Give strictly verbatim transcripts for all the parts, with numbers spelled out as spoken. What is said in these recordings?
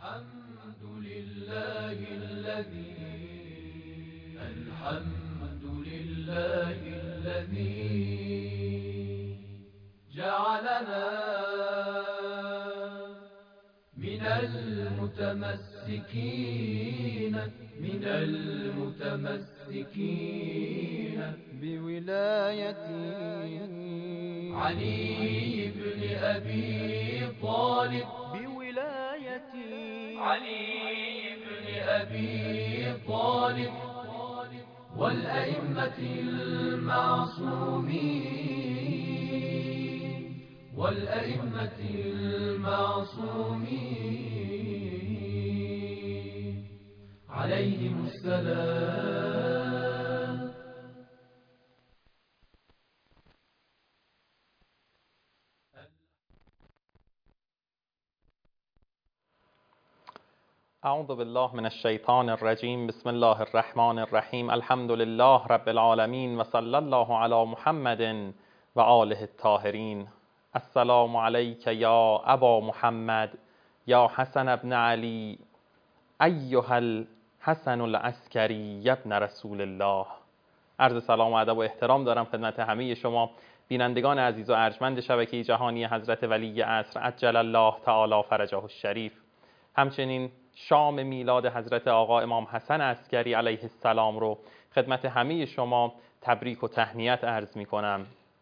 الحمد لله الذي الحمد لله الذي جعلنا من المتمسكين من المتمسكين بولايتي علي بن أبي طالب بولايتي علي بن أبي طالب والأئمة المعصومين والأئمة المعصومين عليهم السلام. اعوذ بالله من الشیطان الرجیم. بسم الله الرحمن الرحیم. الحمد لله رب العالمین و صلی الله علی محمد و آله الطاهرین. السلام علیک یا ابا محمد یا حسن ابن علی ایها الحسن العسکری ابن رسول الله. عرض سلام و ادب و احترام دارم خدمت همه شما بینندگان عزیز و ارجمند شبکه جهانی حضرت ولی عصر عجل الله تعالی فرجه الشریف. همچنین شام میلاد حضرت آقا امام حسن عسکری علیه السلام رو خدمت همه شما تبریک و تهنیت عرض می کنم.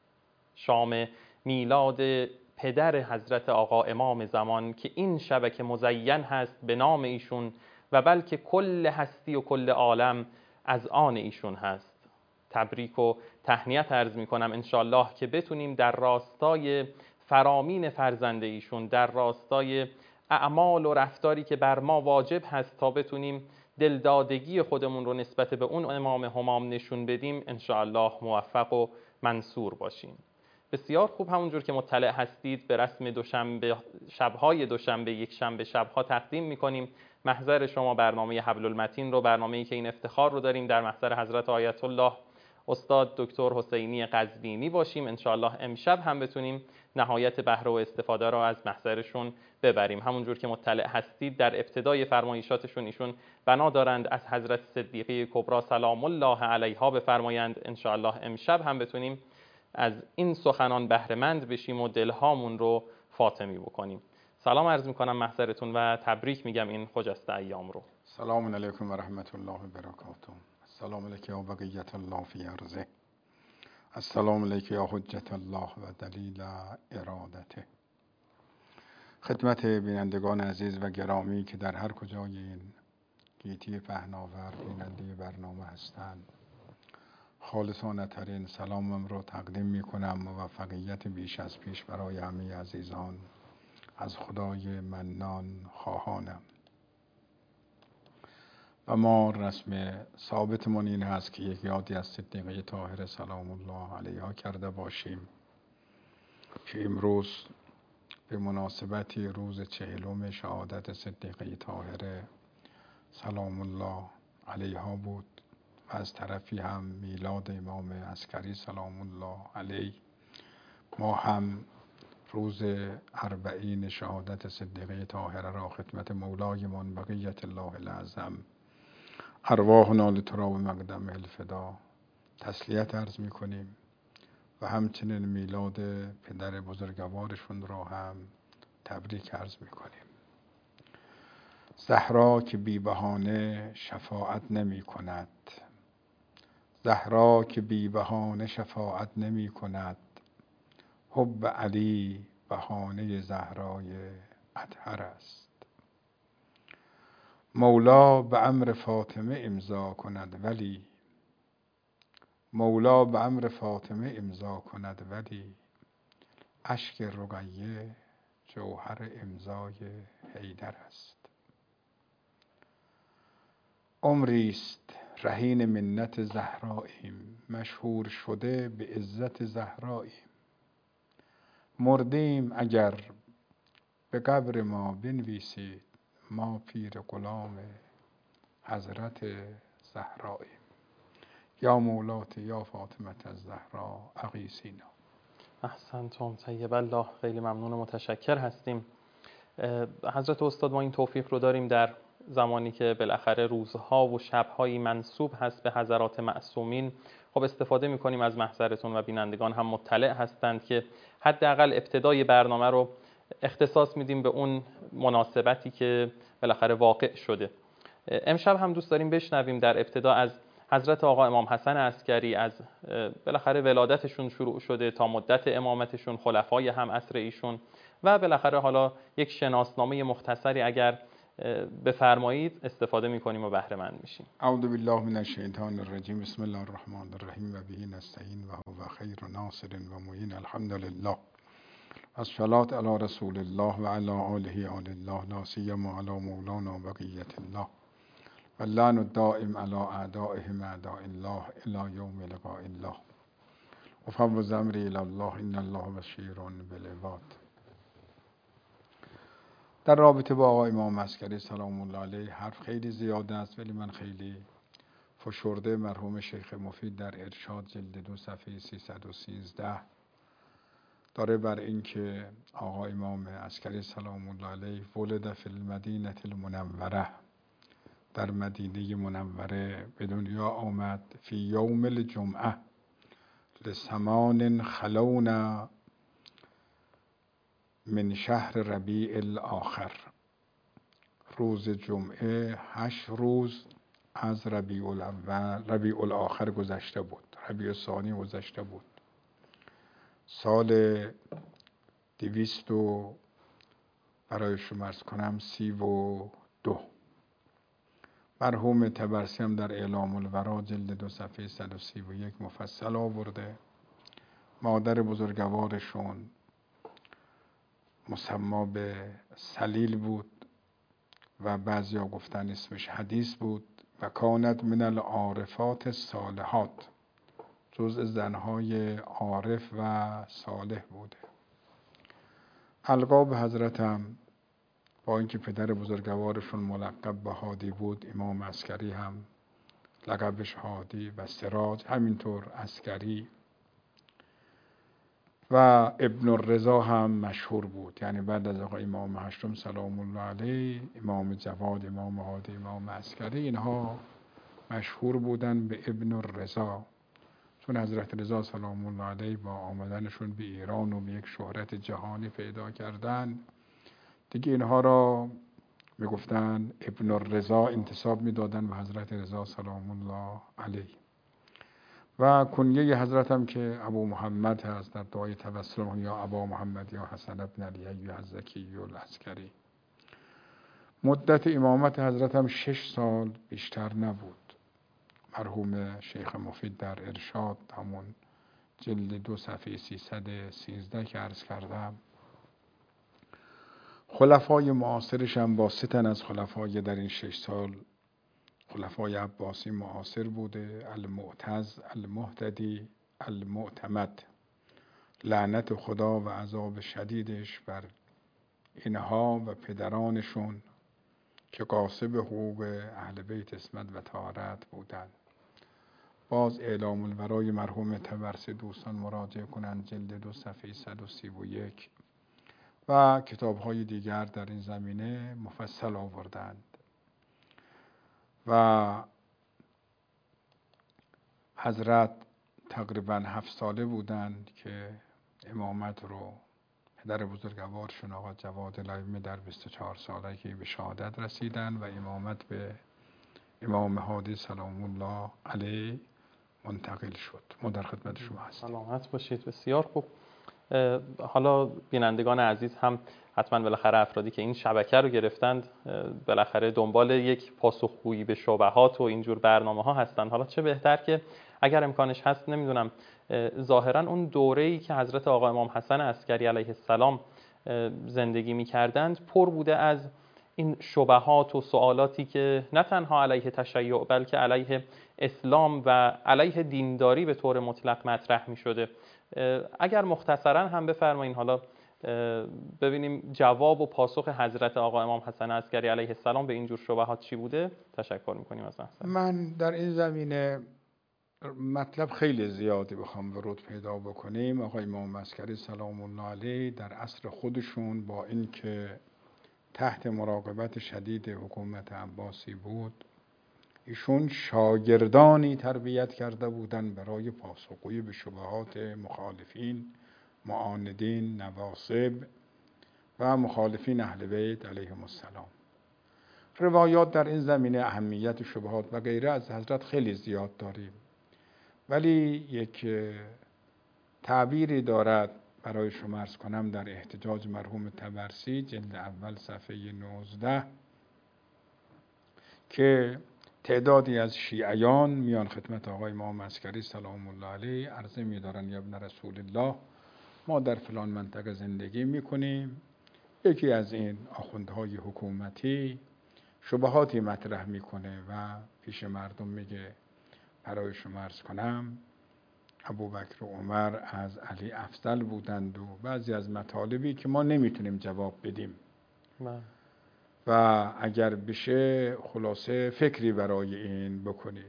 شام میلاد پدر حضرت آقا امام زمان که این شبکه مزین هست به نام ایشون و بلکه کل هستی و کل عالم از آن ایشون هست. تبریک و تهنیت عرض می کنم انشالله که بتونیم در راستای فرامین فرزند ایشون، در راستای اعمال و رفتاری که بر ما واجب هست تا بتونیم دلدادگی خودمون رو نسبت به اون امام همام نشون بدیم، انشاءالله موفق و منصور باشیم. بسیار خوب، همونجور که مطلع هستید به رسم دوشنبه شبهای دوشنبه یک شنبه شبها تقدیم میکنیم محضر شما برنامه حبل المتین رو، برنامه‌ای که این افتخار رو داریم در محضر حضرت آیت الله استاد دکتر حسینی قزوینی باشیم. انشاءالله امشب هم بتونیم نهایت بهره و استفاده را از محضرشون ببریم. همونجور که مطلع هستید در ابتدای فرمایشاتشون ایشون بنا دارند از حضرت صدیقه کبری سلام الله علیها بفرمایند. انشاءالله امشب هم بتونیم از این سخنان بهره مند بشیم و دلهامون رو فاطمی بکنیم. سلام عرض میکنم محضرتون و تبریک میگم این خجسته ایام رو. سلام علیکم و رحمت الله و برکاته. السلام علیکم یا بقیت الله فی ارضه. السلام علیکم یا حجت الله و دلیل ارادته. خدمت بینندگان عزیز و گرامی که در هر کجای این گیتی پهناور بیننده برنامه هستند، خالصانه ترین سلامم رو تقدیم می کنم. موفقیت بیش از پیش برای همه عزیزان از خدای منان خواهانم. و ما رسم ثابتمون این هست که یک یادی از صدیقه طاهره سلام الله علیها کرده باشیم که امروز به مناسبت روز چهلم شهادت صدیقه طاهره سلام الله علیها بود و از طرفی هم میلاد امام عسکری سلام الله علیه. ما هم روز اربعین شهادت صدیقه طاهره را خدمت مولایمان بقیت الله الاعظم ارواحنا لتراب مقدم الفدا تسلیت عرض می کنیم و همچنین میلاد پدر بزرگوارشون را هم تبریک عرض می کنیم. زهرا که بی بهانه شفاعت نمی کند، زهرا که بی بهانه شفاعت نمی کند، حب علی بهانه زهرای اطهر است. مولا به امر فاطمه امضا کند ولی مولا به امر فاطمه امضا کند ولی اشک رقیه جوهر امضای حیدر است. عمریست رهین منت زهراییم، مشهور شده به عزت زهراییم. مردیم اگر به قبر ما بنویسید، ما پیر غلام حضرت زهراییم. یا مولات یا فاطمه الزهرا اغیثینا. احسنتم طیب الله. خیلی ممنون و متشکر هستیم. حضرت استاد ما این توفیق رو داریم در زمانی که بالاخره روزها و شبهایی منسوب هست به حضرات معصومین، خب استفاده میکنیم از محضرتون و بینندگان هم مطلع هستند که حداقل ابتدای برنامه رو اختصاص میدیم به اون مناسبتی که بالاخره واقع شده. امشب هم دوست داریم بشنویم در ابتدا از حضرت آقا امام حسن عسکری، از بالاخره ولادتشون شروع شده تا مدت امامتشون، خلفای هم عصر ایشون و بالاخره حالا یک شناسنامه مختصری اگر بفرمایید استفاده میکنیم و بهره مند میشیم. اعوذ بالله من الشیطان الرجیم. بسم الله الرحمن الرحیم و به نستعین و هو خیر ناصر و معین. الحمد لله. الصلاة علی رسول الله و علی آله آل الله، لا سیما علی مولانا بقیت الله و اللعن الدائم علی اعدائهم اعداء الله الی یوم لقاء الله. افوض امری الی الله ان الله بشیر بالعباد. در رابطه با آقای امام عسکری سلام الله علیه حرف خیلی زیاد است، ولی من خیلی فشرده مرحوم شیخ مفید در ارشاد جلد دو صفحه سیصد و سیزده داره بر این که آقا امام عسکری سلام الله علیه ولد فی المدینه المنوره، در مدینه منوره به دنیا آمد، فی یوم الجمعه لثمان خلون من شهر ربیع الاخر. روز جمعه هشت روز از ربیع الاول ربیع الاخر گذشته بود، ربیع ثانی گذشته بود، سال دویست و برای شما عرض کنم سی و دو. مرحوم طبرسی هم در اعلام الورا جلد دو صفحه صد و سی و یک مفصل آورده. مادر بزرگوارشون مسما به سلیل بود و بعضیا گفتن اسمش حدیث بود و کانت من العارفات الصالحات، جزء زنهای عارف و صالح بوده. القاب حضرتم با اینکه پدر بزرگوارشون ملقب به هادی بود، امام عسکری هم لقبش هادی و سراج، همینطور عسکری و ابن الرضا هم مشهور بود. یعنی بعد از آقا امام هشتم سلام الله علیه، امام جواد، امام هادی، امام عسکری، اینها مشهور بودن به ابن الرضا، چون حضرت رضا سلام الله علیه با آمدنشون به ایران و به یک شهرت جهانی پیدا کردن، دیگه اینها را میگفتن ابن الرضا، انتساب میدادن به حضرت رضا سلام الله علیه. و کنیه حضرت هم که ابو محمد هست در دعای توسل، یا ابا محمد یا حسن ابن علی یا زکی العسکری. مدت امامت حضرت هم شش سال بیشتر نبود. مرحوم شیخ مفید در ارشاد همون جلد دو صفحه سیصد سیزده که عرض کردم، خلفای معاصرش هم با سه تن از خلفای در این شش سال خلفای عباسی معاصر بوده: المعتز، المهتدی، المعتمد. لعنت خدا و عذاب شدیدش بر اینها و پدرانشون که غاصب حقوق اهل بیت عصمت و طهارت بودند. باز اعلام الورای مرحوم طبرسی دوستان مراجعه کنند، جلد دو صفحه صد و سی و یک و کتاب‌های دیگر در این زمینه مفصل آوردند. و حضرت تقریباً هفت ساله بودند که امامت رو پدر بزرگوارشون آقا جواد لایمی در بیست و چهار سالگی به شهادت رسیدن و امامت به امام هادی سلام الله علیه منتقل شد. ما در خدمت شما هستیم. سلامت باشید. بسیار خوب. حالا بینندگان عزیز هم حتما بالاخره افرادی که این شبکه رو گرفتند بالاخره دنبال یک پاسخگویی به شبهات و اینجور برنامه ها هستند. حالا چه بهتر که اگر امکانش هست، نمیدونم، ظاهرا اون دوره‌ای که حضرت آقا امام حسن عسکری علیه السلام زندگی می‌کردند پر بوده از این شبهات و سوالاتی که نه تنها علیه تشیع بلکه علیه اسلام و علیه دینداری به طور مطلق مطرح می‌شده. اگر مختصرا هم بفرمایید حالا ببینیم جواب و پاسخ حضرت آقا امام حسن عسکری علیه السلام به اینجور شبهات چی بوده. تشکر می‌کنیم از محضر. من در این زمینه مطلب خیلی زیادی بخوام ورود پیدا بکنیم. آقای امام عسکری سلام الله علیه در عصر خودشون با اینکه تحت مراقبت شدید حکومت عباسی بود، ایشون شاگردانی تربیت کرده بودند برای پاسخگویی به شبهات مخالفین، معاندین، نواصب و مخالفین اهل بیت علیهم السلام. روایات در این زمینه اهمیت شبهات و غیره از حضرت خیلی زیاد داریم، ولی یک تعبیری دارد برای شما عرض کنم در احتجاج مرحوم طبرسی جلد اول صفحه نوزده که تعدادی از شیعیان میان خدمت آقای امام عسکری سلام الله علیه عرضه می‌دارند یا ابن رسول الله، ما در فلان منطقه زندگی میکنیم، یکی از این آخوندهای حکومتی شبهاتی مطرح میکنه و پیش مردم میگه برای شما عرض کنم ابوبکر و عمر از علی افضل بودند و بعضی از مطالبی که ما نمیتونیم جواب بدیم من. و اگر بشه خلاصه فکری برای این بکنید.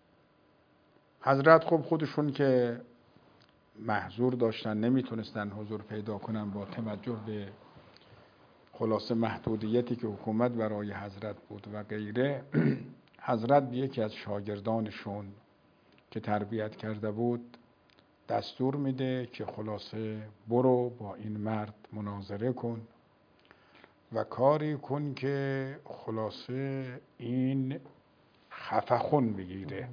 حضرت خب خودشون که محظور داشتن، نمیتونستن حضور پیدا کنن با توجه به خلاصه محدودیتی که حکومت برای حضرت بود و غیره، حضرت به یکی از شاگردانشون که تربیت کرده بود دستور میده که خلاصه برو با این مرد مناظره کن و کاری کن که خلاصه این خفخون بگیره.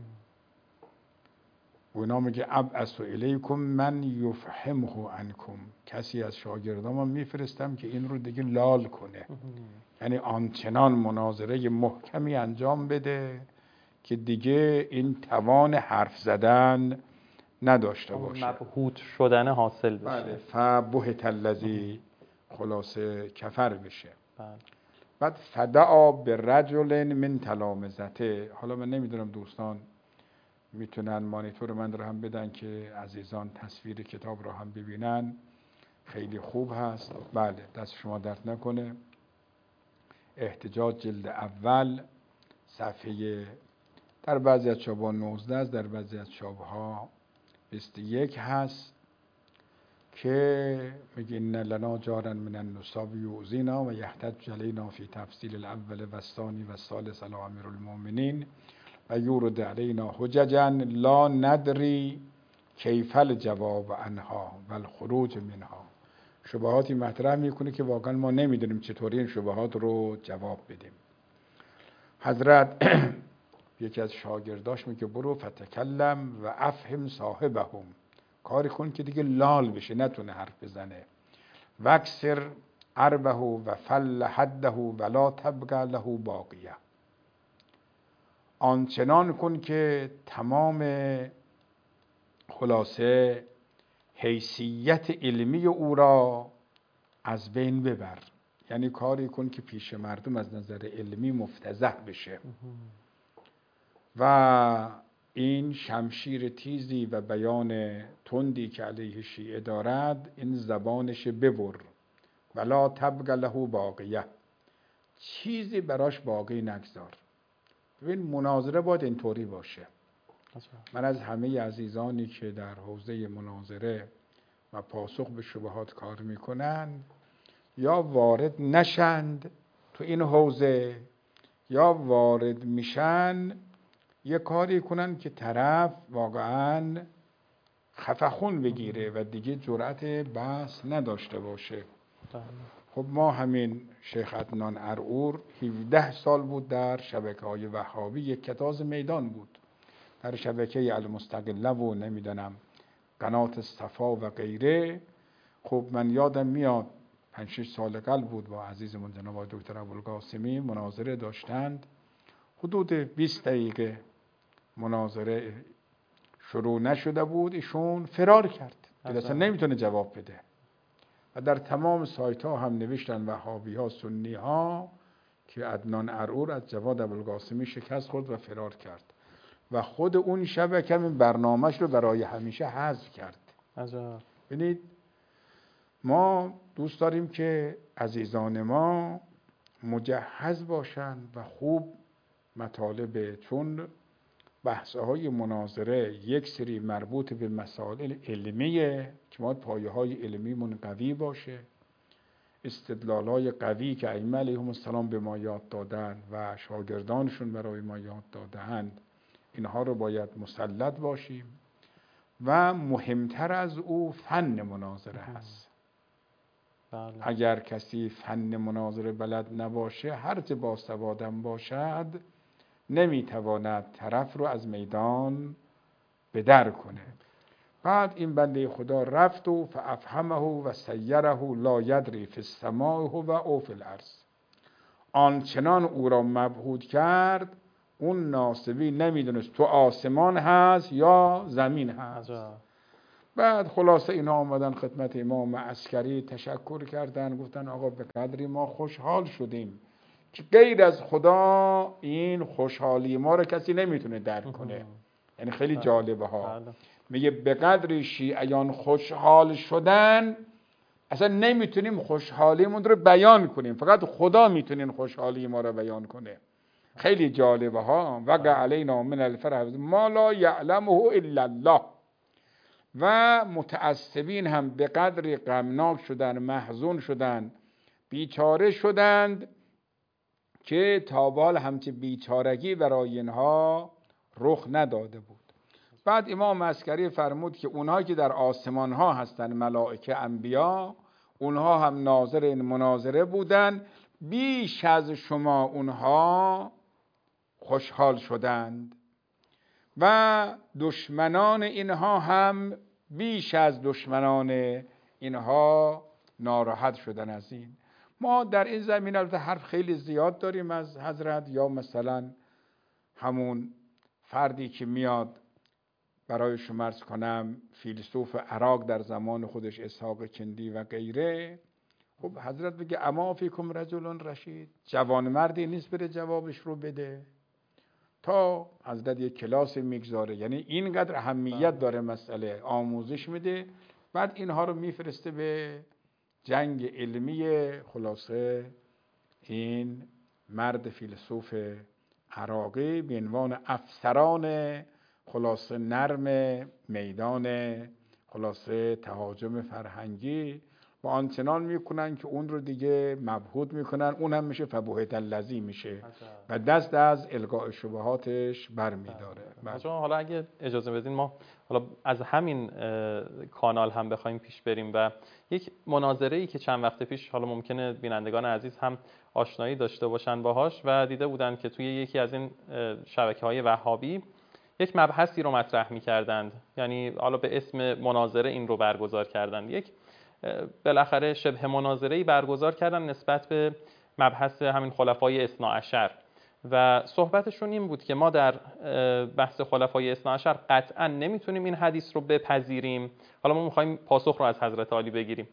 و اینا میگه ابعث الیکم من یفهمه عنکم، کسی از شاگردام میفرستم که این رو دیگه لال کنه، یعنی آنچنان مناظره محکمی انجام بده که دیگه این توان حرف زدن نداشته باشه، مبهوت شدن حاصل بشه. بله، فبهت الذی خلاصه کفر بشه. بله. بعد فدعا برجل من تلامذته. حالا من نمیدونم دوستان میتونن مانیتور من رو هم بدن که عزیزان تصویر کتاب رو هم ببینن، خیلی خوب هست. بله، دست شما درد نکنه. احتجاج جلد اول صفحه در بعضی از چاپ‌ها نوزده است، در بعضی از چاپ‌ها بیست و یک هست که میگه ان لنا جارا من النساب یؤذینا و یحتج علینا فی تفصیل الاول و الثانی و الثالث علی امیر المؤمنین و یورد علینا حججا لا ندری کیف الجواب عنها و الخروج منها. شبهاتی مطرح میکنه که واقعا ما نمیدونیم چطوری این شبهات رو جواب بدیم. حضرت یکی از شاگرداش میگه برو فتکلم و افهم صاحبهم، کاری کن که دیگه لال بشه، نتونه حرف بزنه. وکسر عربه و فل حده ولا تبقى له باقیه، آنچنان کن که تمام خلاصه حیثیت علمی او را از بین ببر، یعنی کاری کن که پیش مردم از نظر علمی مفتضح بشه و این شمشیر تیزی و بیان تندی که علیه شیعه دارد این زبانش ببر. ولا تبقى له باقیه، چیزی براش باقی نگذار. ببین مناظره باید اینطوری باشه. من از همه عزیزانی که در حوزه مناظره و پاسخ به شبهات کار میکنن یا وارد نشند تو این حوزه یا وارد میشن یه کاری کنن که طرف واقعا خفخون بگیره و دیگه جرأت بحث نداشته باشه. خب ما همین شیخ عدنان ارعور هفده سال بود در شبکه های وهابی، یک کتاز میدان بود در شبکه المستقله و نمیدونم قنات صفا و غیره. خب من یادم میاد پنج شش سال قبل بود با عزیزمون جناب دکتر ابوالقاسمی مناظره داشتند، حدود بیست دقیقه مناظره شروع نشده بود، ایشون فرار کرد که اصلا نمیتونه جواب بده و در تمام سایت ها هم نوشتن وهابی ها سنی ها که عدنان ارعور از جواد ابوالقاسمی شکست خورد و فرار کرد و خود اون شبکه این برنامهش رو برای همیشه حذف کرد. ببینید ما دوست داریم که عزیزان ما مجهز باشن و خوب مطالب، چون بحث‌های مناظره یک سری مربوط به مسائل علمیه که ما پایه‌های علمیمون قوی باشه، استدلالای قوی که ائمه علیهم السلام به ما یاد دادن و شاگردانشون برای ما یاد دادند، اینها رو باید مسلط باشیم و مهمتر از او فن مناظره هست. بله. اگر کسی فن مناظره بلد نباشه، هر چه باسوادم باشد، نمیتواند طرف رو از میدان به در کنه. بعد این بنده خدا رفت و فافهمه و سیره لا یدری فی السماء و او فی الارض. آنچنان او را مبهوت کرد، اون ناصبی نمیدونست تو آسمان هست یا زمین هست. عجب. بعد خلاصه اینا آمدن خدمت امام عسکری تشکر کردن، گفتن آقا به قدری ما خوشحال شدیم که غیر از خدا این خوشحالی ما رو کسی نمیتونه درک کنه. یعنی خیلی جالبه ها. میگه به قدری شیعیان خوشحال شدن، اصلا نمیتونیم خوشحالیمون رو بیان کنیم، فقط خدا میتونین خوشحالی ما رو بیان کنه. خیلی جالبه ها. وقع علینا من الفرح ما لا یعلمه الا الله. و متعصبین هم به قدری غمناک شدن، محزون شدن، بیچاره شدند که تابال همچه بیچارگی برای اینها رخ نداده بود. بعد امام عسکری فرمود که اونها که در آسمان ها هستن، ملائکه، انبیا، اونها هم ناظر این مناظره بودن، بیش از شما اونها خوشحال شدند و دشمنان اینها هم بیش از دشمنان اینها ناراحت شدن از این. ما در این زمینه البته حرف خیلی زیاد داریم از حضرت، یا مثلا همون فردی که میاد برای شما عرض کنم فیلسوف عراق در زمان خودش اسحاق کندی و غیره، خب حضرت بگه اما فیکم رجل رشید، جوان مردی نیست بره جوابش رو بده. تا حضرت یک کلاس میگذاره، یعنی اینقدر اهمیت داره مسئله، آموزش میده. بعد اینها رو میفرسته به جنگ علمی. خلاصه این مرد فیلسوف عراقی به عنوان افسران خلاصه نرم میدان خلاصه تهاجم فرهنگی با آنچنان میکنن که اون رو دیگه مبهوت میکنن، اون هم میشه فبهت الذی میشه و دست از القاء شبهاتش برمیداره. حالا اگه اجازه بدین ما حالا از همین کانال هم بخوایم پیش بریم و یک مناظره ای که چند وقت پیش حالا ممکنه بینندگان عزیز هم آشنایی داشته باشن باهاش و دیده بودن که توی یکی از این شبکه‌های وهابی یک مبحثی رو مطرح می‌کردند، یعنی حالا به اسم مناظره این رو برگزار کردند، یک بالاخره شبه مناظره‌ای برگزار کردن نسبت به مبحث همین خلفای اثنا عشر و صحبتشون این بود که ما در بحث خلفای اثنا عشر قطعا نمیتونیم این حدیث رو بپذیریم. حالا ما می‌خوایم پاسخ رو از حضرت عالی بگیریم.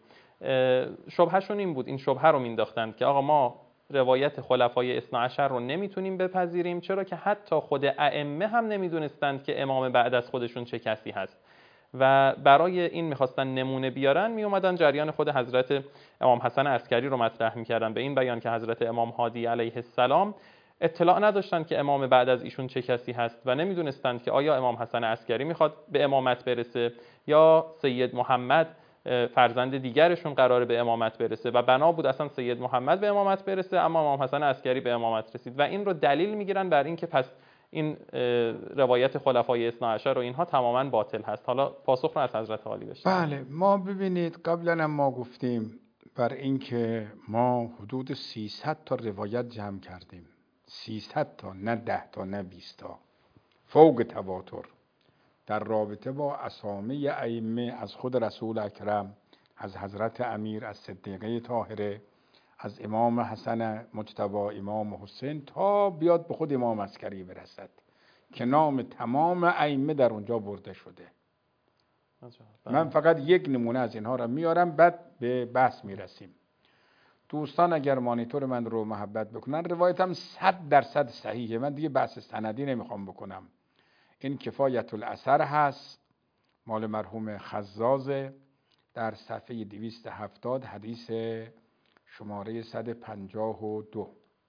شبهشون این بود، این شبهه رو مینداختند که آقا ما روایت خلفای اثنا عشر رو نمیتونیم بپذیریم، چرا که حتی خود ائمه هم نمیدونستند که امام بعد از خودشون چه کسی هست و برای این میخواستن نمونه بیارن، میومدن جریان خود حضرت امام حسن عسکری رو مطرح میکردن به این بیان که حضرت امام هادی علیه السلام اطلاع نداشتن که امام بعد از ایشون چه کسی هست و نمیدونستند که آیا امام حسن عسکری میخواد به امامت برسه یا سید محمد فرزند دیگرشون قراره به امامت برسه و بنا بود اصلا سید محمد به امامت برسه اما امام حسن عسکری به امامت رسید و این رو دلیل میگیرن بر این که پس این روایت خلفای اثنا عشر و اینها تماما باطل هست. حالا پاسخ رو از حضرت عالی بشیم. بله، ما ببینید قبلا هم ما گفتیم بر این که ما حدود سیصد تا روایت جمع کردیم، سیصد تا، نه ده تا نه بیست تا، فوق تواتر، در رابطه با اسامی ائمه از خود رسول اکرم، از حضرت امیر، از صدیقه طاهره، از امام حسن مجتبی، امام حسین، تا بیاد به خود امام عسکری برسد که نام تمام ائمه در اونجا برده شده. من فقط یک نمونه از اینها را میارم، بعد به بحث میرسیم. دوستان اگر مانیتور من رو محبت بکنن، روایتم صد درصد صحیحه، من دیگه بحث سندی نمیخوام بکنم. این کفایت الاثر هست، مال مرحوم خزازه، در صفحه دویست و هفتاد، حدیث شماره صد و پنجاه و دو.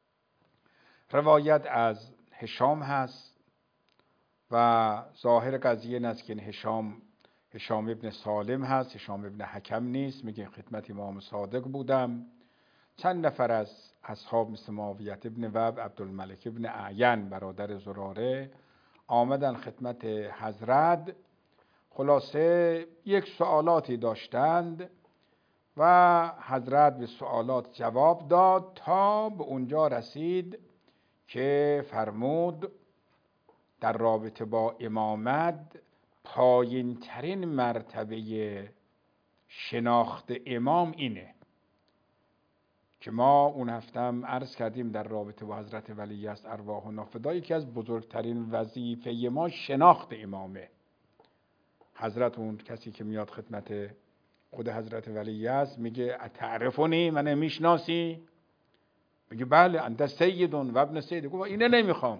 روایت از هشام هست و ظاهر قضیه این است که این هشام هشام ابن سالم هست، هشام ابن حکم نیست. میگه خدمت امام صادق بودم چند نفر از اصحاب مثل معاویت ابن وهب، عبدالملک ابن اعین برادر زراره آمدن خدمت حضرت. خلاصه یک سوالاتی داشتند و حضرت به سوالات جواب داد تا به اونجا رسید که فرمود در رابطه با امامت پایین ترین مرتبه شناخت امام اینه که ما اون هفتم عرض کردیم در رابطه با حضرت ولی است ارواحنا فدا، یکی از بزرگترین وظیفه ما شناخت امامه. حضرت اون کسی که میاد خدمت خود حضرت ولی است میگه اتعرفونی، من میشناسی؟ میگه بله انت سیدون و ابن سید. گفت اینه نمیخوام.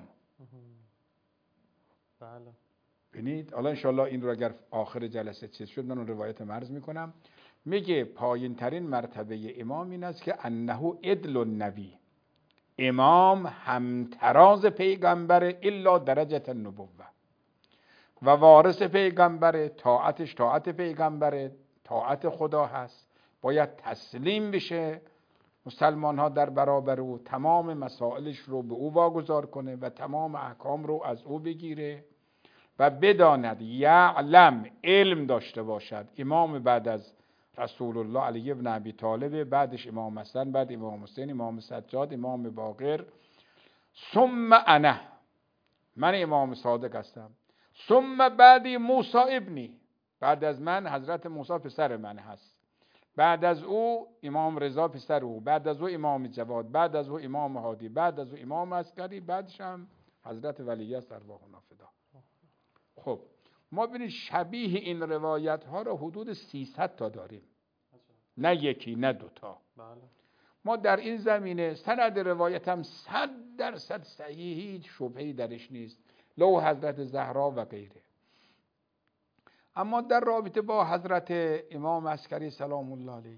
بله. ببینید حالا انشالله این رو اگر آخر جلسه چیز شد من اون روایت مرز میکنم. میگه پایین ترین مرتبه امام این است که انه عدل النبی، امام همتراز پیغمبر الا درجه النبوه، و وارث پیغمبر، طاعتش طاعت پیغمبر، طاعت خدا هست، باید تسلیم بشه مسلمان ها در برابر او، تمام مسائلش رو به او واگذار کنه و تمام احکام رو از او بگیره و بداند یعلم، علم داشته باشد. امام بعد از رسول الله علی ابن ابی طالب، بعدش امام حسن، بعد امام حسین، امام سجاد، امام باقر، ثم انا، من امام صادق هستم، ثم بعدی موسی ابنی، بعد از من حضرت موسی پسر من هست، بعد از او امام رضا پسر او، بعد از او امام جواد، بعد از او امام هادی، بعد از او امام عسکری، بعدش هم حضرت ولی است ارواحنا فدا. خب ما ببینید شبیه این روایت ها را حدود سیصد تا داریم، نه یکی نه دوتا. ما در این زمینه سند روایت هم صد درصد صحیح، هیچ شبهه‌ای درش نیست، لو حضرت زهرا و غیره. اما در رابطه با حضرت امام عسکری سلام الله علیه،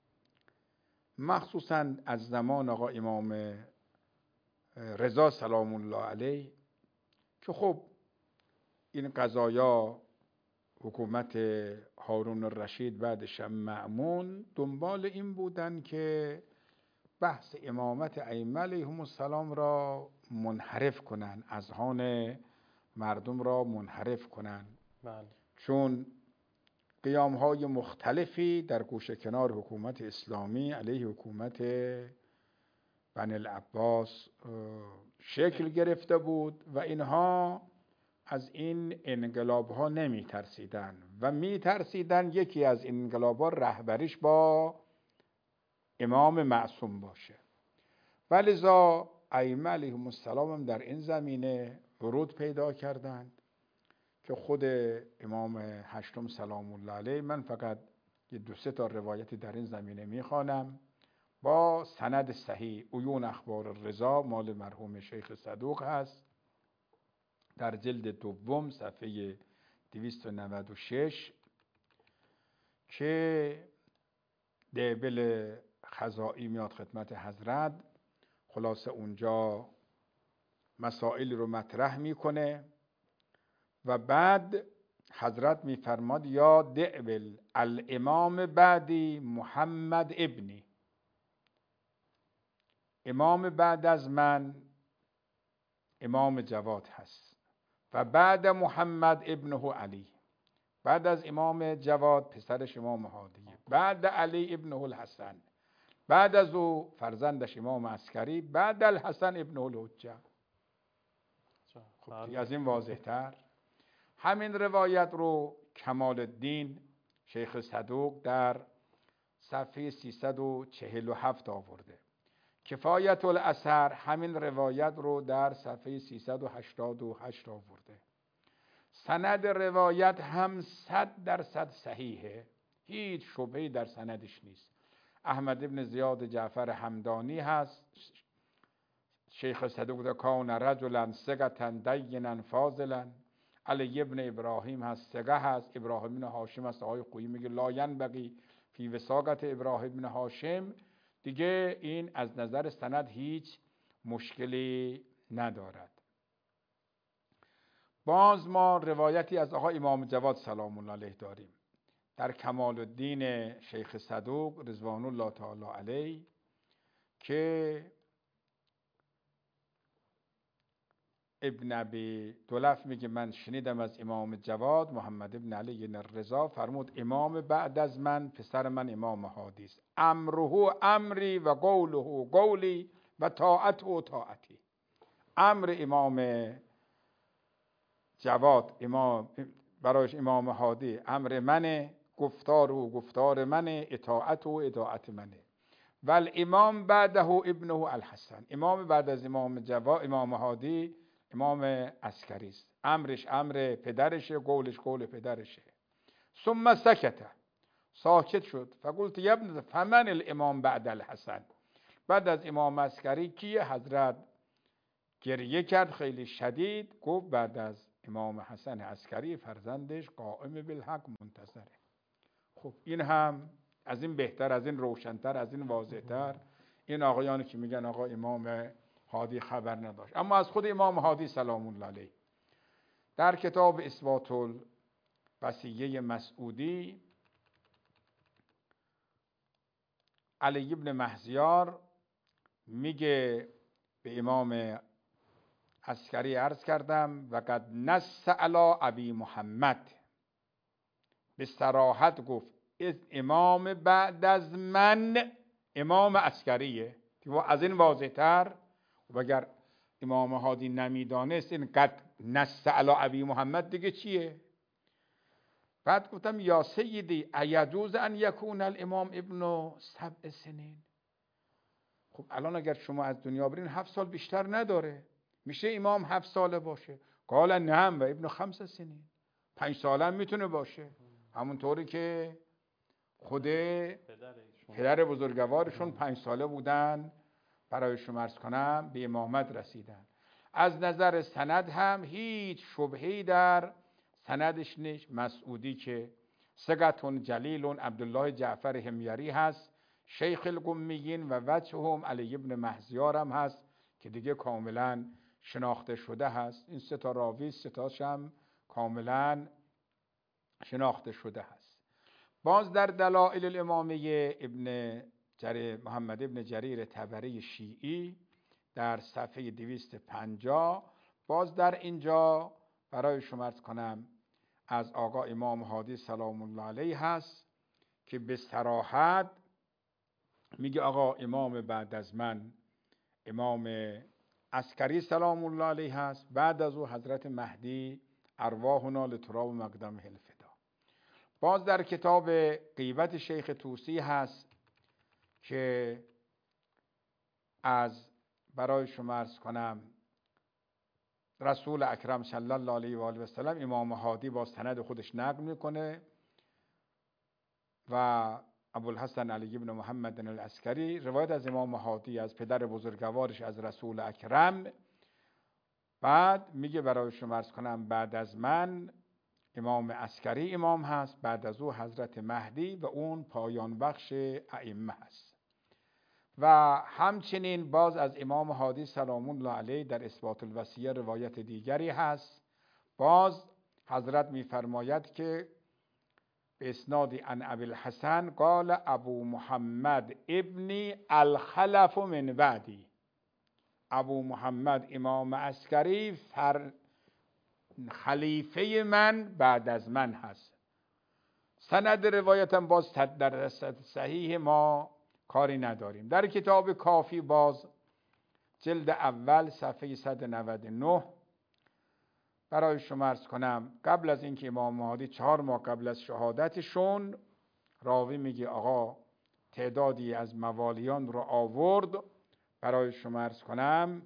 مخصوصا از زمان آقا امام رضا سلام الله علیه که خب این قضایا حکومت هارون الرشید بعدش هم مأمون دنبال این بودن که بحث امامت ائمه علیهم السلام را منحرف کنن، اذهان مردم را منحرف کنن. بله. چون قیام های مختلفی در گوشه کنار حکومت اسلامی علیه حکومت بنی العباس شکل گرفته بود و اینها از این انقلاب ها نمی ترسیدن و می ترسیدن یکی از این انقلاب ها رهبریش با امام معصوم باشه. ولذا ائمه علیهم السلام هم در این زمینه ورود پیدا کردند که خود امام هشتم سلام الله علیه، من فقط یه دو سه تا روایتی در این زمینه میخوانم با سند صحیح. عیون اخبار الرضا مال مرحوم شیخ صدوق هست، در جلد دوم صفحه دویست و نود و شش که دیبل خزائی میاد خدمت حضرت. خلاصه اونجا مسائل رو مطرح میکنه و بعد حضرت میفرماد یا دعبل الامام بعدی محمد ابنی، امام بعد از من امام جواد هست و بعد محمد ابنه علی، بعد از امام جواد پسرش امام هادی، بعد علی ابنه الحسن، بعد از او فرزندش امام عسکری، بعد الحسن ابنه الحجه. خب از این واضح تر همین روایت رو کمال الدین شیخ صدوق در صفحه سیصد و چهل و هفت آورده. کفایت الاثر همین روایت رو در صفحه سیصد و هشتاد و هشت آورده. سند روایت هم صد درصد صحیحه، هیچ شبهه‌ای در سندش نیست. احمد ابن زیاد جعفر همدانی هست، شیخ صدوق در کان رجلا ثقة دینا فاضلا. علی ابن ابراهیم هست، ثقه هست. ابراهیم بن هاشم هست، آقای خویی میگه لا ینبغی فی وثاقت ابراهیم بن هاشم. دیگه این از نظر سند هیچ مشکلی ندارد. باز ما روایتی از آقا امام جواد سلام الله علیه داریم در کمال الدین شیخ صدوق رضوان الله تعالی علیه که ابن ابی دولف میگه من شنیدم از امام جواد محمد ابن علی الرضا فرمود امام بعد از من پسر من امام مهدی است، امره امری و قوله قولی و طاعته طاعتی. امر امام جواد امام برایش امام مهدی امر منه، گفتار او گفتار منه، اطاعت او اطاعت منه. ول امام بعده ابنه الحسن، امام بعد از امام جواد امام مهدی امام عسکری است، امرش امر پدرشه، قولش قول پدرشه. ثم سکت، ساکت شد. فقلت یا ابن فمن الامام بعد الحسن، بعد از امام عسکری کیه؟ حضرت گریه کرد خیلی شدید، گفت بعد از امام حسن عسکری فرزندش قائم بالحق منتظره. خب این هم از این بهتر، از این روشنتر، از این واضحتر این آقایانی که میگن آقا امام هادی خبر نداشت. اما از خود امام هادی سلام الله علیه در کتاب اثبات الوصیه مسعودی علی ابن مهزیار میگه به امام عسکری عرض کردم و قد نص علی ابی محمد، به صراحت گفت امام بعد از من امام عسکریه. از این واضح‌تر و اگر امام هادی نمیدانست این قد نص علی ابی محمد دیگه چیه؟ بعد گفتم یا سیدی ایجوز ان یکون الامام ابن سبع سنین. خب الان اگر شما از دنیا برین هفت سال بیشتر نداره، میشه امام هفت ساله باشه؟ قال نعم و ابن خمس سنین، پنج ساله هم میتونه باشه، همونطوری که خود پدر بزرگوارشون پنج ساله بودن برای شما عرض کنم به امامت رسیدن. از نظر سند هم هیچ شبهه‌ای در سندش نیست. مسعودی که ثقة جلیل عبدالله جعفر حمیری هست، شیخ القمیین، و وجههم علی ابن مهزیار هم هست که دیگه کاملا شناخته شده هست. این سه تا راوی سه تاش هم کاملا شناخته شده هست. باز در دلائل الامامیه ابن جریر محمد ابن جریر طبری شیعی در صفحه دویست و پنجاه باز در اینجا برای شما عرض کنم از آقا امام هادی سلام الله علیه هست که به صراحت میگه آقا امام بعد از من امام عسکری سلام الله علیه هست، بعد از او حضرت مهدی ارواحنا لتراب مقدم الفدا. باز در کتاب غیبت شیخ طوسی هست که از برای شما عرض کنم رسول اکرم صلی الله علیه و آله و سلم امام هادی با سند خودش نقل میکنه و ابوالحسن علی ابن محمد العسکری روایت از امام هادی از پدر بزرگوارش از رسول اکرم. بعد میگه برای شما عرض کنم بعد از من امام عسکری امام هست، بعد از او حضرت مهدی و اون پایان بخش ائمه هست. و همچنین باز از امام هادی سلام الله علیه در اثبات الوصیه روایت دیگری هست. باز حضرت میفرماید که به اسناد عن ابی الحسن قال ابو محمد ابنی الخلف من بعدی، ابو محمد امام عسکری فر خلیفه من بعد از من هست. سند روایتم باز در صحیح ما کاری نداریم. در کتاب کافی باز جلد اول صفحه صد و نود و نه برای شما عرض کنم قبل از اینکه امام مهدی چهار ماه قبل از شهادتشون راوی میگه آقا تعدادی از موالیان رو آورد برای شما عرض کنم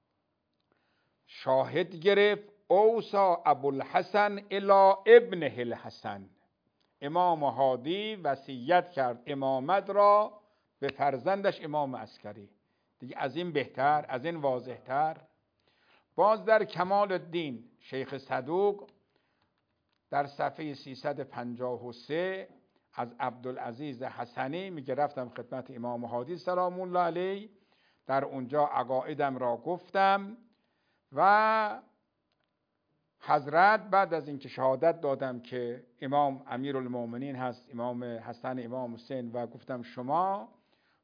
شاهد گرفت. اوصا ابوالحسن الی ابنه الحسن، امام هادی وصیت کرد امامت را به فرزندش امام عسکری. دیگه از این بهتر، از این واضحتر. باز در کمال الدین شیخ صدوق در صفحه سیصد و پنجاه و سه از عبدالعزیز حسنی میگه رفتم خدمت امام هادی سلام الله علیه، در اونجا عقایدم را گفتم و حضرت بعد از اینکه شهادت دادم که امام امیرالمومنین هست، امام حسن امام حسین، و گفتم شما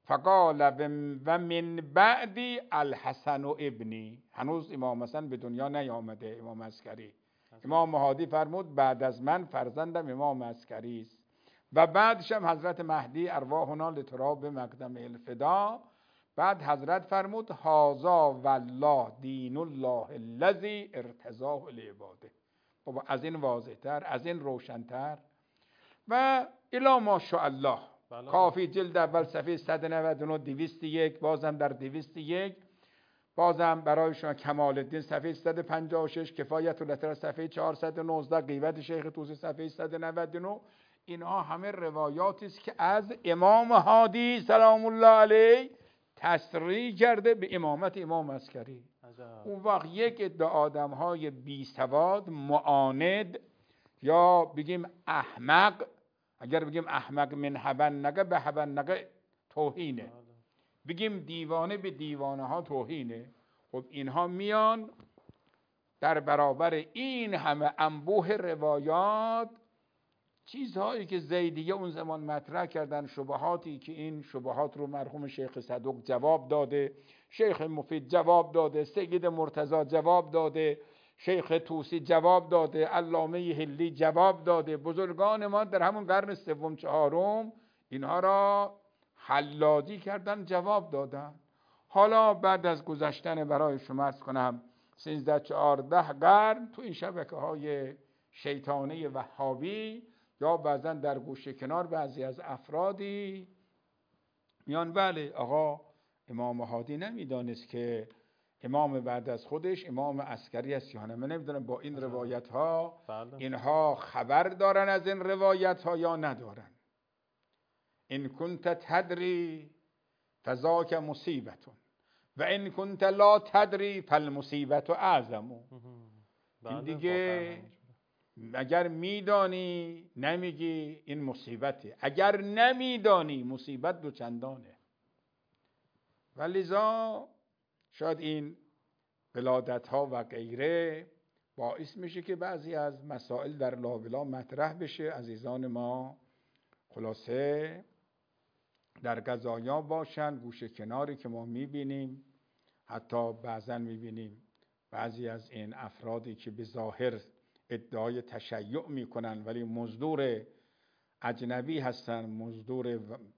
فقال و من بعدی الحسن و ابنی، هنوز امام حسن به دنیا نیامده، امام عسکری. امام مهدی فرمود بعد از من فرزندم امام عسکری است و بعدش هم حضرت مهدی ارواحنا لتراب مقدم الفدا. بعد حضرت فرمود هذا والله دین الله الذی ارتضاه لعباده. بابا از این واضح‌تر، از این روشن‌تر و الا ماشاءالله. کافی جلد اول صفحه صد و نود و نه دویست و یک، بازم در دویست و یک، بازم برای شما کمال الدین صفحه صد و پنجاه و شش، کفایت الاطراء صفحه چهارصد و نوزده، غیبت شیخ طوسی صفحه صد و نود و نه. اینها همه روایاتی است که از امام هادی سلام الله علیه تصریح کرده به امامت امام عسکری. اون وقت یک عده آدم‌های بی سواد، معاند، یا بگیم احمق، اگر بگیم احمق من حبنقه به حبنقه توهینه، بگیم دیوانه به دیوانه ها توهینه. خب اینها میان در برابر این همه انبوه روایات، چیزهایی که زیدیه اون زمان مطرح کردن، شبهاتی که این شبهات رو مرحوم شیخ صدوق جواب داده، شیخ مفید جواب داده، سید مرتضی جواب داده، شیخ طوسی جواب داده، علامه حلی جواب داده. بزرگان ما در همون قرن سوم چهارم اینها را حلاجی کردن، جواب دادن. حالا بعد از گذشتن برای شما عرض کنم سیزده چهارده قرن، تو این شبکه های شیطانی وهابی یا بعضا در گوشه کنار بعضی از افرادی میان بله آقا امام هادی نمیدانست که امام بعد از خودش امام عسکری است یا نه. من نمیدونم با این روایت ها اینها خبر دارن از این روایت ها یا ندارن. ان کنت تدری فذاک مصیبتون و ان کنت لا تدری فالمصیبت اعظم. این دیگه اگر میدانی نمیگی این مصیبته، اگر نمیدانی مصیبت دو چندانه. ولذا شاید این ولادت ها و غیره باعث میشه که بعضی از مسائل در لابلا مطرح بشه. عزیزان ما خلاصه در قضایا باشن، گوشه کناری که ما میبینیم، حتی بعضا میبینیم بعضی از این افرادی که به ظاهر ادعای تشیع میکنن ولی مزدور اجنبی هستن، مزدور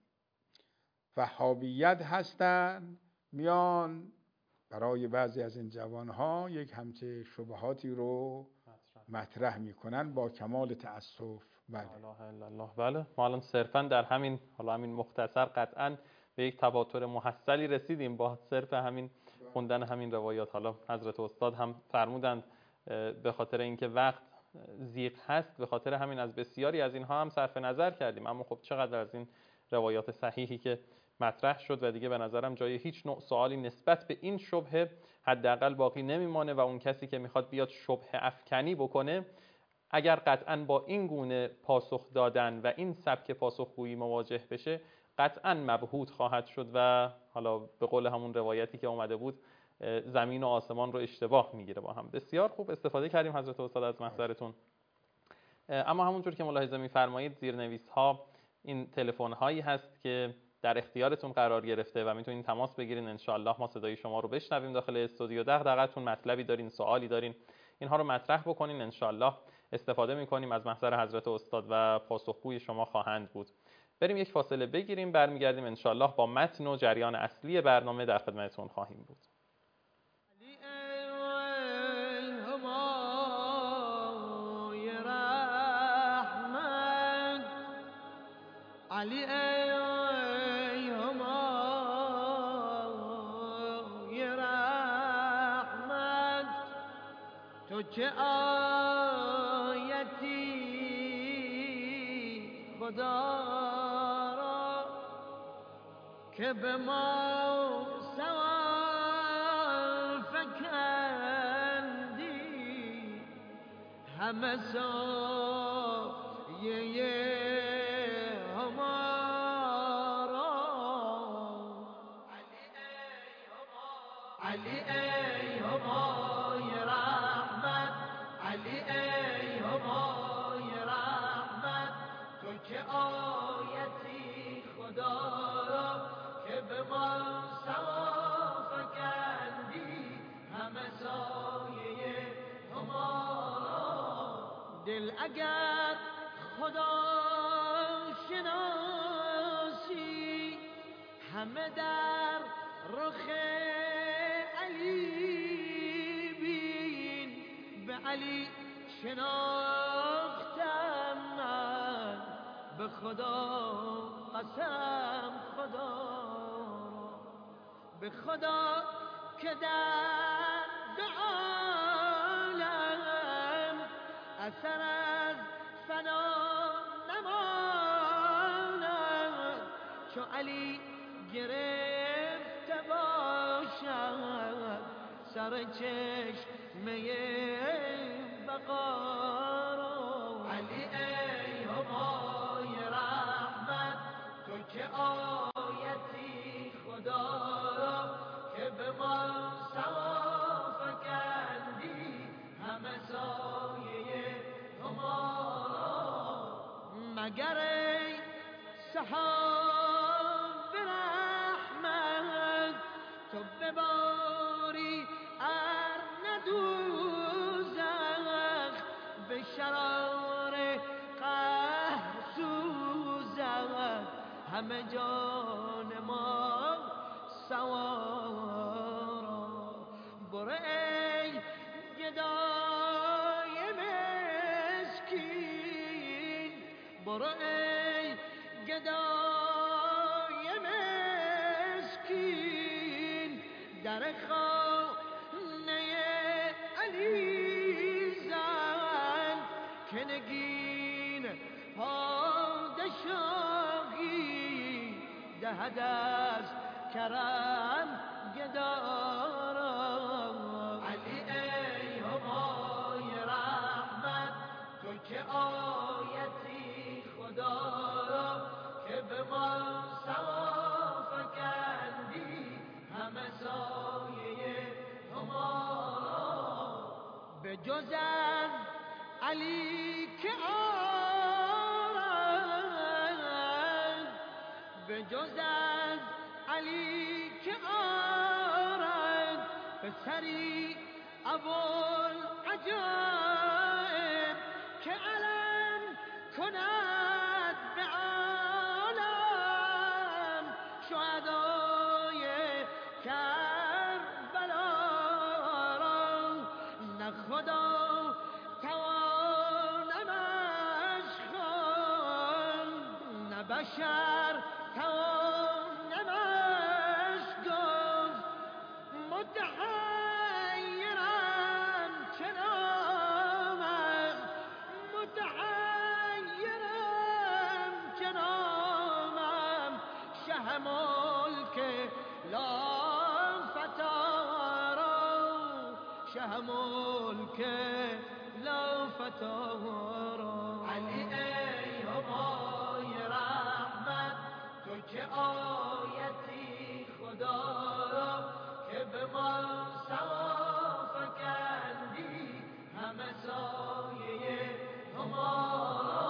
وهابیت هستن، میان برای بعضی از این جوانها یک همچه شبهاتی رو مطرح میکنن با کمال تأسف. بله الله. بله ما الان صرفا در همین حالا همین مختصر قطعا به یک تواتر محصلی رسیدیم با صرف همین خوندن همین روایات. حالا حضرت استاد هم فرمودند به خاطر اینکه وقت ضیق هست، به خاطر همین از بسیاری از اینها هم صرف نظر کردیم، اما خب چقدر از این روایات صحیحی که مطرح شد و دیگه به نظرم جای هیچ نوع سوالی نسبت به این شبهه حداقل باقی نمیمانه و اون کسی که میخواد بیاد شبهه افکنی بکنه اگر قطعاً با این گونه پاسخ دادن و این سبک پاسخگویی مواجه بشه قطعاً مبهوت خواهد شد و حالا به قول همون روایتی که اومده بود زمین و آسمان رو اشتباه میگیره با هم. بسیار خوب استفاده کردیم حضرت استاد از محضرتون. اما همونجور که ملاحظه می‌فرمایید زیرنویس ها این تلفن هایی هست که در اختیارتون قرار گرفته و میتونین تماس بگیرین. انشالله ما صدای شما رو بشنویم داخل استودیو. دغدغه‌تون مطلبی دارین، سوالی دارین، اینها رو مطرح بکنین، انشالله استفاده میکنیم از محضر حضرت استاد و پاسخگوی شما خواهند بود. بریم یک فاصله بگیریم، برمیگردیم انشالله با متن و جریان اصلی برنامه در خدمتتون خواهیم بود. علی ای همای رحمت تو چه آیتی خدا را که به ما سوال فکندی همه سایه علی ای همای رحمت، علی ای همای رحمت تو که آیتی خدا را که سایه هما. دل اگر خدا شناسی همه در رخ علی بین. به علی شناختم من به خدا قسم خدا به خدا که در دو عالم اثر از فنا نماند. چو علی گرفته باشد سر چشمه بقا را. علی ای همای رحمت تو که آیتی خدا را که به ما سوا فکندی همه سایه هما را. مگر ای سحاب رحمت تو بباری ار ندوزخ به شرار قهر سوزد همه جان ما سوارا. برو ای گدای مسکین برو ای گدای مسکین در خانه علی زن که نگین پادشاهی دهد از کرم گدارا. علی ای همای رحمت تو که آیتی خدا را که به ما سوا فکندی همه سایه هما را. به جز از علی که آرد به جز از علی که آرد پسری ابوالعجایب که علم کند به عالم شهدای کربلا را. نه خدا توانمش خواند نه بشر توانمش گفت. متحیرم چنامم متحیرم چنامم شه ملک لا فتارا شه ملک لا فتارا. علی ای همای رحمت تو که آیتی خدا را که به ما سوا فکندی همه سایه هما را.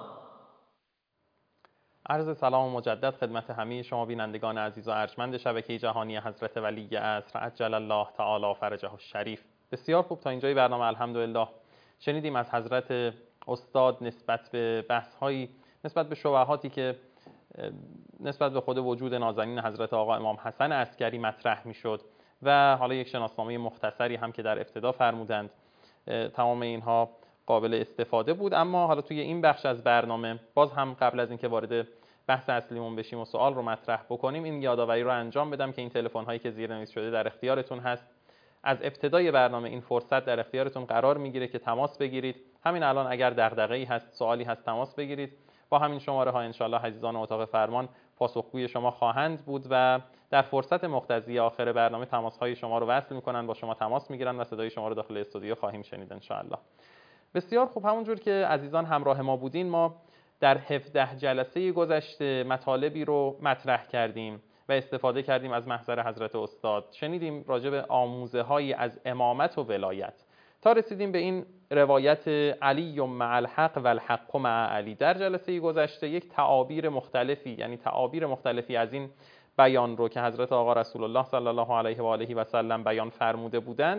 عرض سلام مجدد خدمت همه شما بینندگان عزیز و ارجمند شبکه جهانی حضرت ولی عصر عجل الله تعالی فرجه الشریف. بسیار خوب، تا اینجای برنامه الحمدلله شنیدیم از حضرت استاد نسبت به بحث‌هایی، نسبت به شبهاتی که نسبت به خود وجود نازنین حضرت آقا امام حسن عسکری مطرح میشد و حالا یک شناسنامه مختصری هم که در ابتدا فرمودند. تمام اینها قابل استفاده بود. اما حالا توی این بخش از برنامه باز هم قبل از اینکه وارد بحث اصلیمون بشیم و سوال رو مطرح بکنیم این یادآوری رو انجام بدم که این تلفن هایی که زیرنویس شده در اختیارتون هست. از ابتدای برنامه این فرصت در اختیارتون قرار میگیره که تماس بگیرید. همین الان اگر دغدغه‌ای هست، سوالی هست، تماس بگیرید. با همین شماره ها انشالله عزیزان اتاق فرمان پاسخگوی شما خواهند بود و در فرصت مقتضی آخر برنامه تماس های شما رو وصل میکنن، با شما تماس میگیرن و صدای شما رو داخل استودیو خواهیم شنید انشالله. بسیار خوب، همونجور که عزیزان همراه ما بودین ما در هفده جلسه گذشته مطالبی رو مطرح کردیم و استفاده کردیم از محضر حضرت استاد. شنیدیم راجع به آموزه های از امامت و ولایت تا رسیدیم به این روایت علی مع الحق و الحق مع علی. در جلسه گذشته یک تعابیر مختلفی، یعنی تعابیر مختلفی از این بیان رو که حضرت آقا رسول الله صلی الله علیه و آله و سلم بیان فرموده بودند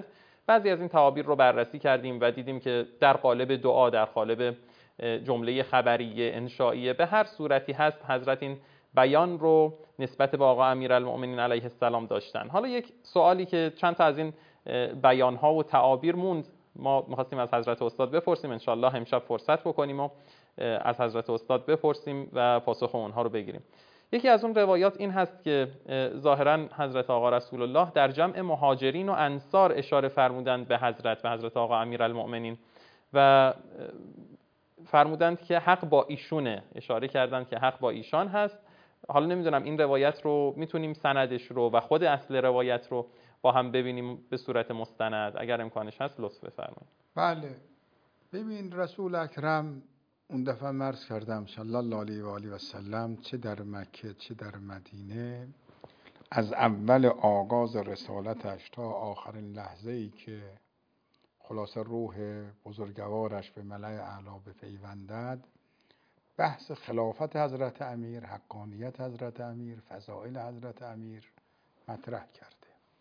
بعضی از این تعابیر رو بررسی کردیم و دیدیم که در قالب دعا، در قالب جمله خبریه، انشائیه، به هر صورتی هست حضرت این بیان رو نسبت به آقا امیرالمؤمنین علیه السلام داشتن. حالا یک سوالی که چند تا از این بیان‌ها و تعابیر موند، ما می‌خواستیم از حضرت استاد بپرسیم، انشالله امشب فرصت بکنیم و از حضرت استاد بپرسیم و پاسخ اونها رو بگیریم. یکی از اون روایات این هست که ظاهراً حضرت آقا رسول الله در جمع مهاجرین و انصار اشاره فرمودند به حضرت به حضرت آقا امیرالمؤمنین و فرمودند که حق با ایشونه، اشاره کردند که حق با ایشان هست. حالا نمیدونم این روایت رو میتونیم سندش رو و خود اصل روایت رو با هم ببینیم به صورت مستند، اگر امکانش هست لطف بفرمایید. بله، ببین رسول اکرم اون دفعه مرز کردم صلی الله علیه و آله و سلم، چه در مکه چه در مدینه، از اول آغاز رسالتش تا آخرین لحظه ای که خلاصه روح بزرگوارش به ملأ اعلی بپیوندد، بحث خلافت حضرت امیر، حقانیت حضرت امیر، فضائل حضرت امیر مطرح کرده.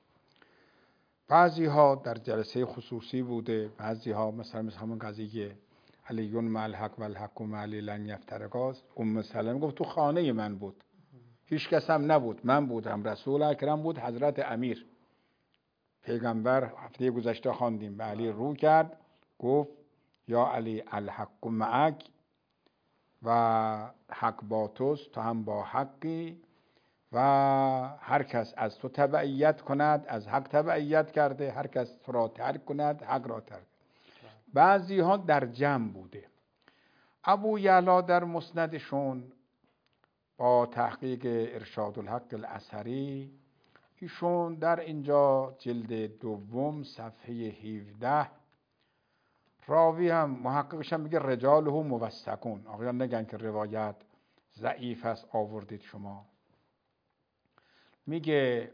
بعضی ها در جلسه خصوصی بوده، بعضی ها مثلا مثل همون قضیه علیون مع الحق و الحق مع علی لن یفترقاست، ام سلمه گفت تو خانه من بود، هیچ کس هم نبود، من بودم، رسول اکرم بود، حضرت امیر. پیغمبر هفته گذشته خواندیم به علی رو کرد، گفت یا علی الحق معک، و حق با توست، تو هم با حقی، و هر کس از تو تبعیت کند از حق تبعیت کرده، هر کس تو را ترک کند حق را ترک. بعضی ها در جمع بوده. ابو یعلا در مسندشون با تحقیق ارشاد الحق الاثری، ایشون در اینجا جلد دوم صفحه هفده، راوی هم محققش هم میگه رجاله موثقون، آقایان نگن که روایت ضعیف است آوردید شما. میگه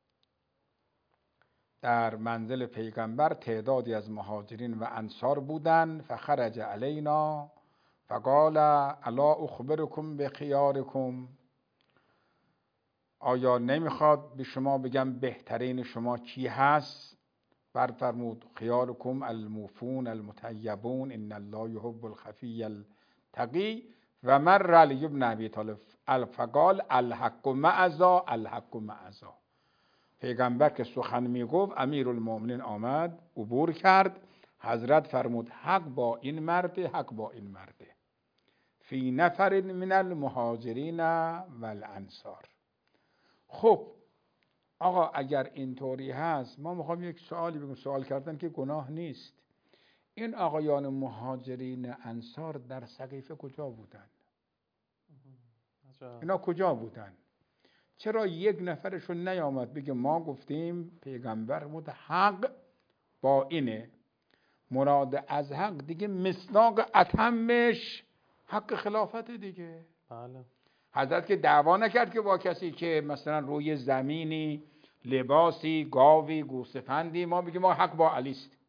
در منزل پیغمبر تعدادی از مهاجرین و انصار بودن، فخرج علینا فقال الا اخبرکم بخیارکم، آیا نمیخواد به شما بگم بهترین شما کی هست؟ برفرمود خیارکم الموفون المطیبون ان الله یحب الخفی التقی و مر علی ابن ابی طالب فقال الحق مع ذا الحق مع ذا. پیغمبر که سخن میگفت، امیرالمؤمنین آمد عبور کرد، حضرت فرمود حق با این مرد، حق با این مرد، فی نفر من المهاجرین و الانصار. خب آقا اگر اینطوری هست، ما میخوام یک سوالی بگم، سوال کردن که گناه نیست. این آقایان مهاجرین انصار در سقیفه کجا بودن؟ اینا کجا بودن؟ چرا یک نفرشون نیامد بگه ما گفتیم پیغمبر بود حق با اینه؟ مراد از حق دیگه مصداق اتمش حق خلافت دیگه. بله. حضرت که دعوا نکرد که با کسی که مثلا روی زمینی لباسی گاوی گوسفندی ما بگیم ما حق با علی است.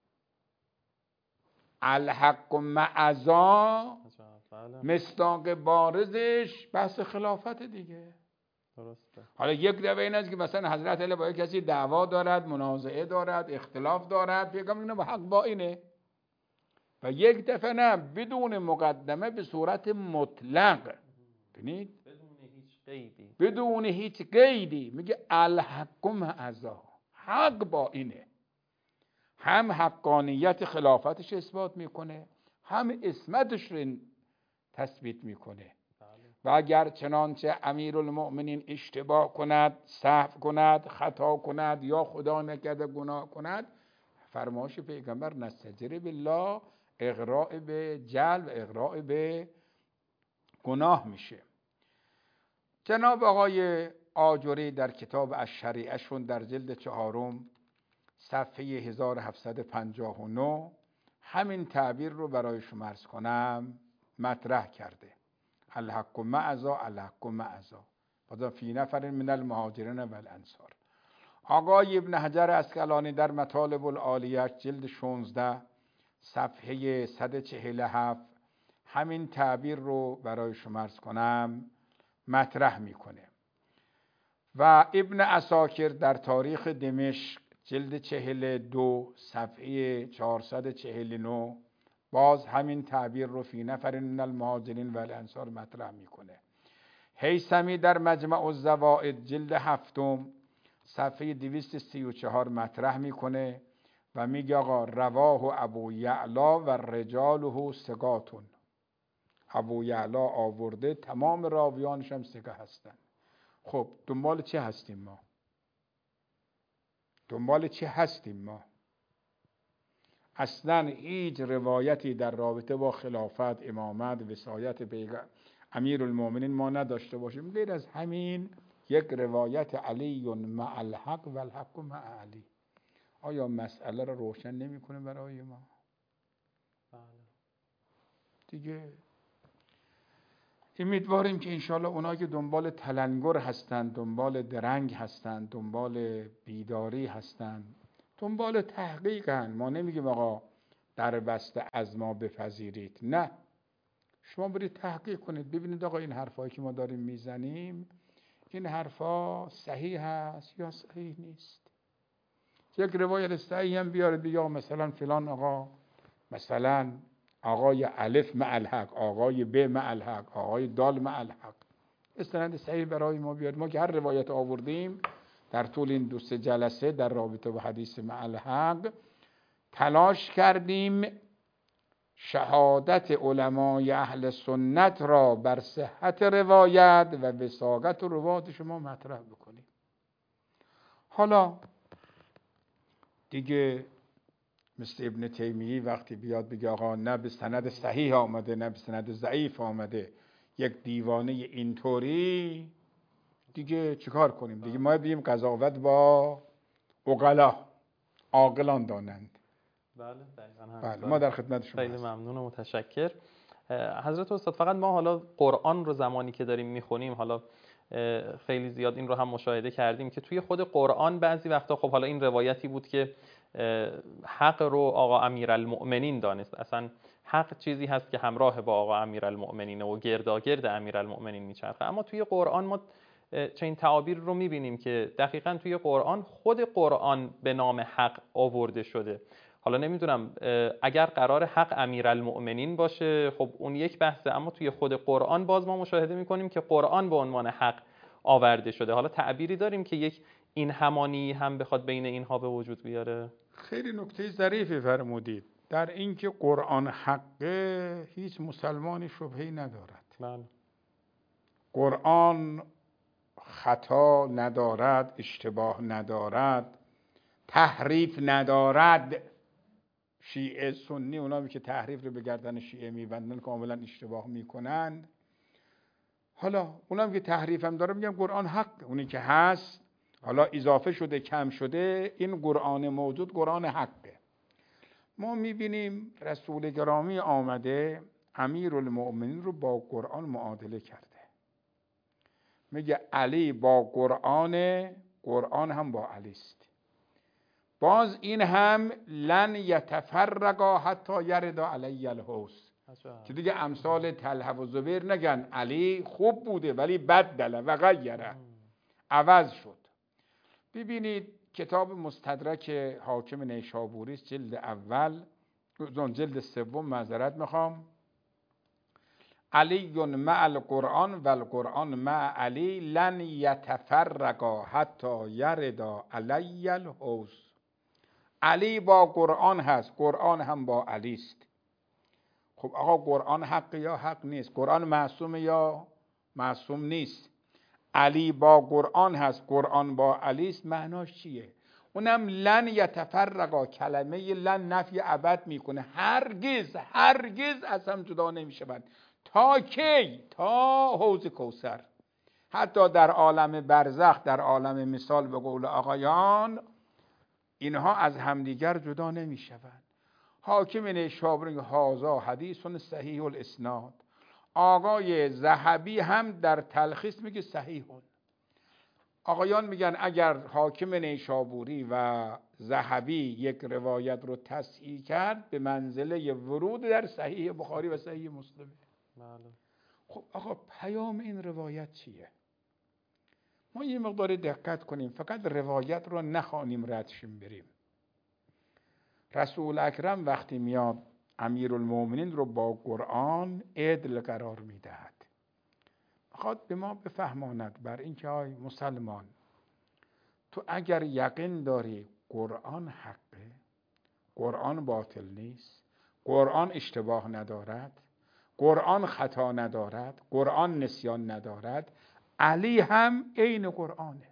الحق مع ذا مصداق بارزش بحث خلافت دیگه. درسته. حالا یک دفعه این است که مثلا حضرت علی با کسی دعوا دارد، منازعه دارد، اختلاف دارد، پیغمبر میگه حق با اینه. و یک دفعه نه، بدون مقدمه به صورت مطلق، ببینید بدون هیچ قیدی، بدون هیچ قیدی میگه الحق مع ذا، حق با اینه. هم حقانیت خلافتش اثبات میکنه، هم اسمتش رو تثبیت میکنه. و اگر چنانچه امیرالمؤمنین اشتباه کند، سهو کند، خطا کند یا خدا نکرده گناه کند، فرمایش پیغمبر نستجر بالله اغراء به جهل و اغراء به گناه میشه. جناب آقای آجری در کتاب الشریعه شون در جلد چهارم صفحه هزار و هفتصد و پنجاه و نه همین تعبیر رو برای شما عرض کنم مطرح کرده. الحق مع ذا الحق مع ذا فذا فی نفر من المهاجرین و الانصار. آقای ابن حجر اسقلانی در مطالب العالیه جلد شانزده صفحه صد و چهل و هفت همین تعبیر رو برای شما عرض کنم مطرح میکنه. و ابن عساکر در تاریخ دمشق جلد چهل دو صفحه چهارصد و چهل و نه باز همین تعبیر رو فی نفر من المهاجرین و الانصار مطرح میکنه. هیثمی در مجمع الزوائد جلد هفتم صفحه دویست و سی و چهار مطرح میکنه و میگه آقا رواه ابو یعلا و رجاله ثقاتون. ابو یعلا آورده، تمام راویانش هم ثقه هستن. خب دنبال چه هستیم ما؟ دنبال چه هستیم ما؟ اصلا هیچ روایتی در رابطه با خلافت، امامت، وصایت پیغمبر امیرالمومنین ما نداشته باشیم غیر از همین یک روایت علی مع الحق و الحق مع علی. آیا مسئله را روشن نمیکنه برای ما؟ بله. دیگه امیدواریم که انشالله اونایی که دنبال تلنگر هستند، دنبال درنگ هستند، دنبال بیداری هستند، دنبال تحقیقن، ما نمیگیم آقا در بسته از ما بپذیرید، نه، شما برید تحقیق کنید ببینید آقا این حرفایی که ما داریم میزنیم این حرفا صحیح هست یا صحیح نیست. یک روایت صحیح هم بیارید بگید مثلا فلان آقا، مثلا آقای الف مع الحق، آقای ب مع الحق، آقای دال مع الحق، استناد صحیح برای ما بیارید. ما که هر روایت آوردیم در طول این دو سه جلسه در رابطه با حدیث مع الحق تلاش کردیم شهادت علمای اهل سنت را بر صحت روایت و وثاقت و روات شما مطرح بکنیم. حالا دیگه مثل ابن تیمیه وقتی بیاد بگه آقا نه به سند صحیح آمده نه به سند ضعیف آمده، یک دیوانه اینطوری، دیگه چیکار کنیم؟ دیگه ما بگیم قضاوت با عقلا، عاقلان دانند. بله دقیقاً. بله ما در خدمت شما. خیلی ممنون و متشکر حضرت استاد. فقط ما حالا قرآن رو زمانی که داریم میخونیم، حالا خیلی زیاد این رو هم مشاهده کردیم که توی خود قرآن بعضی وقتا، خب حالا این روایتی بود که حق رو آقا امیرالمؤمنین دانست، اصلا حق چیزی هست که همراه با آقا امیرالمؤمنین و گرداگرد امیرالمؤمنین میچرخه، اما توی قرآن ما چنین تعابیر رو میبینیم که دقیقاً توی قرآن خود قرآن به نام حق آورده شده. حالا نمیدونم اگر قرار حق امیرالمؤمنین باشه خب اون یک بحثه، اما توی خود قرآن باز ما مشاهده میکنیم که قرآن به عنوان حق آورده شده. حالا تعبیری داریم که یک این همانی هم بخواد بین اینها به وجود بیاره؟ خیلی نکته ظریفی فرمودید در اینکه قرآن حقه، هیچ مسلمانی شبهه‌ای ندارد. بله. قرآن خطا ندارد، اشتباه ندارد، تحریف ندارد. شیعه سنی اونایی که تحریف رو به گردن شیعه میبندن کاملا اشتباه میکنن. حالا اونایی که تحریف هم داره میگن قرآن حق، اونی که هست حالا اضافه شده کم شده، این قرآن موجود قرآن حقه. ما میبینیم رسول گرامی آمده امیرالمؤمنین رو با قرآن معادله کرده، میگه علی با قرآن، قرآن هم با علی است. باز این هم لن یتفرقا حتی یرد علی الحوض، که دیگه امثال طلحه و زبیر نگن علی خوب بوده ولی بدل و غیره، عوض شد. ببینید کتاب مستدرک حاکم نیشابوری جلد اول، جلد سوم، معذرت میخوام، علی مع القرآن و القرآن مع علی لن یتفرقا حتی یردا علی الحوض. علی با قرآن هست، قرآن هم با علی است. خب آقا قرآن حق یا حق نیست؟ قرآن معصوم یا معصوم نیست؟ علی با قرآن هست، قرآن با علی است، معناش چیه؟ اونم لن یتفرقا، کلمه لن نفی ابد میکنه، هرگز هرگز از هم جدا نمیشوند. تا کی؟ تا حوض کوثر. حتی در عالم برزخ، در عالم مثال به قول آقایان، اینها از همدیگر جدا نمیشوند. حاکم نیشابوری هازا حدیث صحیح الاسناد، آقای ذهبی هم در تلخیص میگه صحیح. آقایان میگن اگر حاکم نیشابوری و ذهبی یک روایت رو تصحیح کرد به منزله ورود در صحیح بخاری و صحیح مسلم. بله. خب آقا پیام این روایت چیه؟ ما یه مقداری دقت کنیم، فقط روایت رو نخوانیم ردشیم بریم. رسول اکرم وقتی میاد امیرالمومنین رو با قرآن عدل قرار میدهد، میخواد به ما بفهماند بر این که ای مسلمان، تو اگر یقین داری قرآن حقه، قرآن باطل نیست، قرآن اشتباه ندارد، قرآن خطا ندارد، قرآن نسیان ندارد، علی هم عین قرآنه،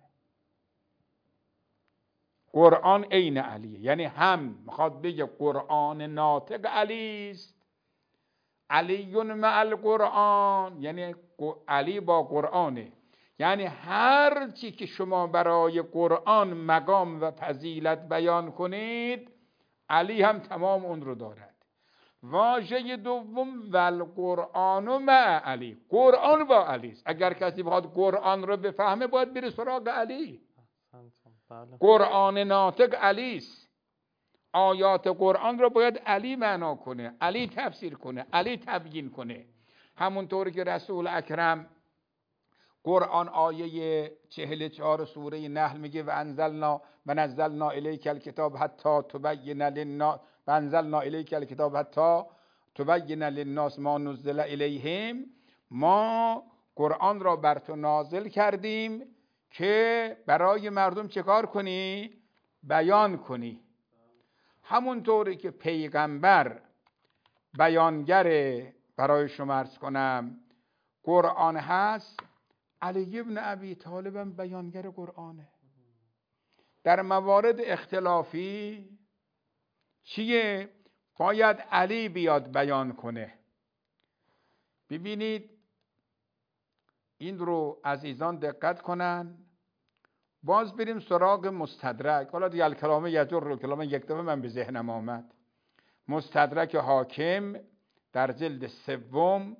قرآن عین علیه. یعنی هم میخواد بگه قرآن ناطق علی است، علی مع القرآن، یعنی علی با قرآنه. یعنی هر چی که شما برای قرآن مقام و فضیلت بیان کنید، علی هم تمام اون رو دارد. واژه دوم والقرآن مع علی، قرآن با علی است. اگر کسی بخواد قرآن رو بفهمه باید بره سراغ علی. قرآن ناطق علی است، آیات قرآن رو باید علی معنا کنه، علی تفسیر کنه، علی تبیین کنه. همونطور که رسول اکرم قرآن آیه چهل و چهار سوره نحل میگه و انزلنا و نزلنا الیک الکتاب حتی تبین للناس و انزلنا الیک الکتاب حتی تبین للناس ما نزل الیهم، ما قرآن را بر تو نازل کردیم که برای مردم چه کار کنی؟ بیان کنی. همونطوری که پیغمبر بیانگر برای شما عرض کنم قرآن هست، علی ابن ابی طالب هم بیانگر قرآنه. در موارد اختلافی چیه؟ باید علی بیاد بیان کنه. ببینید این رو عزیزان دقت کنن. باز بریم سراغ مستدرک. حالا دیگه الکلامه یجر رو کلامه یک دفعه من به ذهنم آمد. مستدرک حاکم در جلد سوم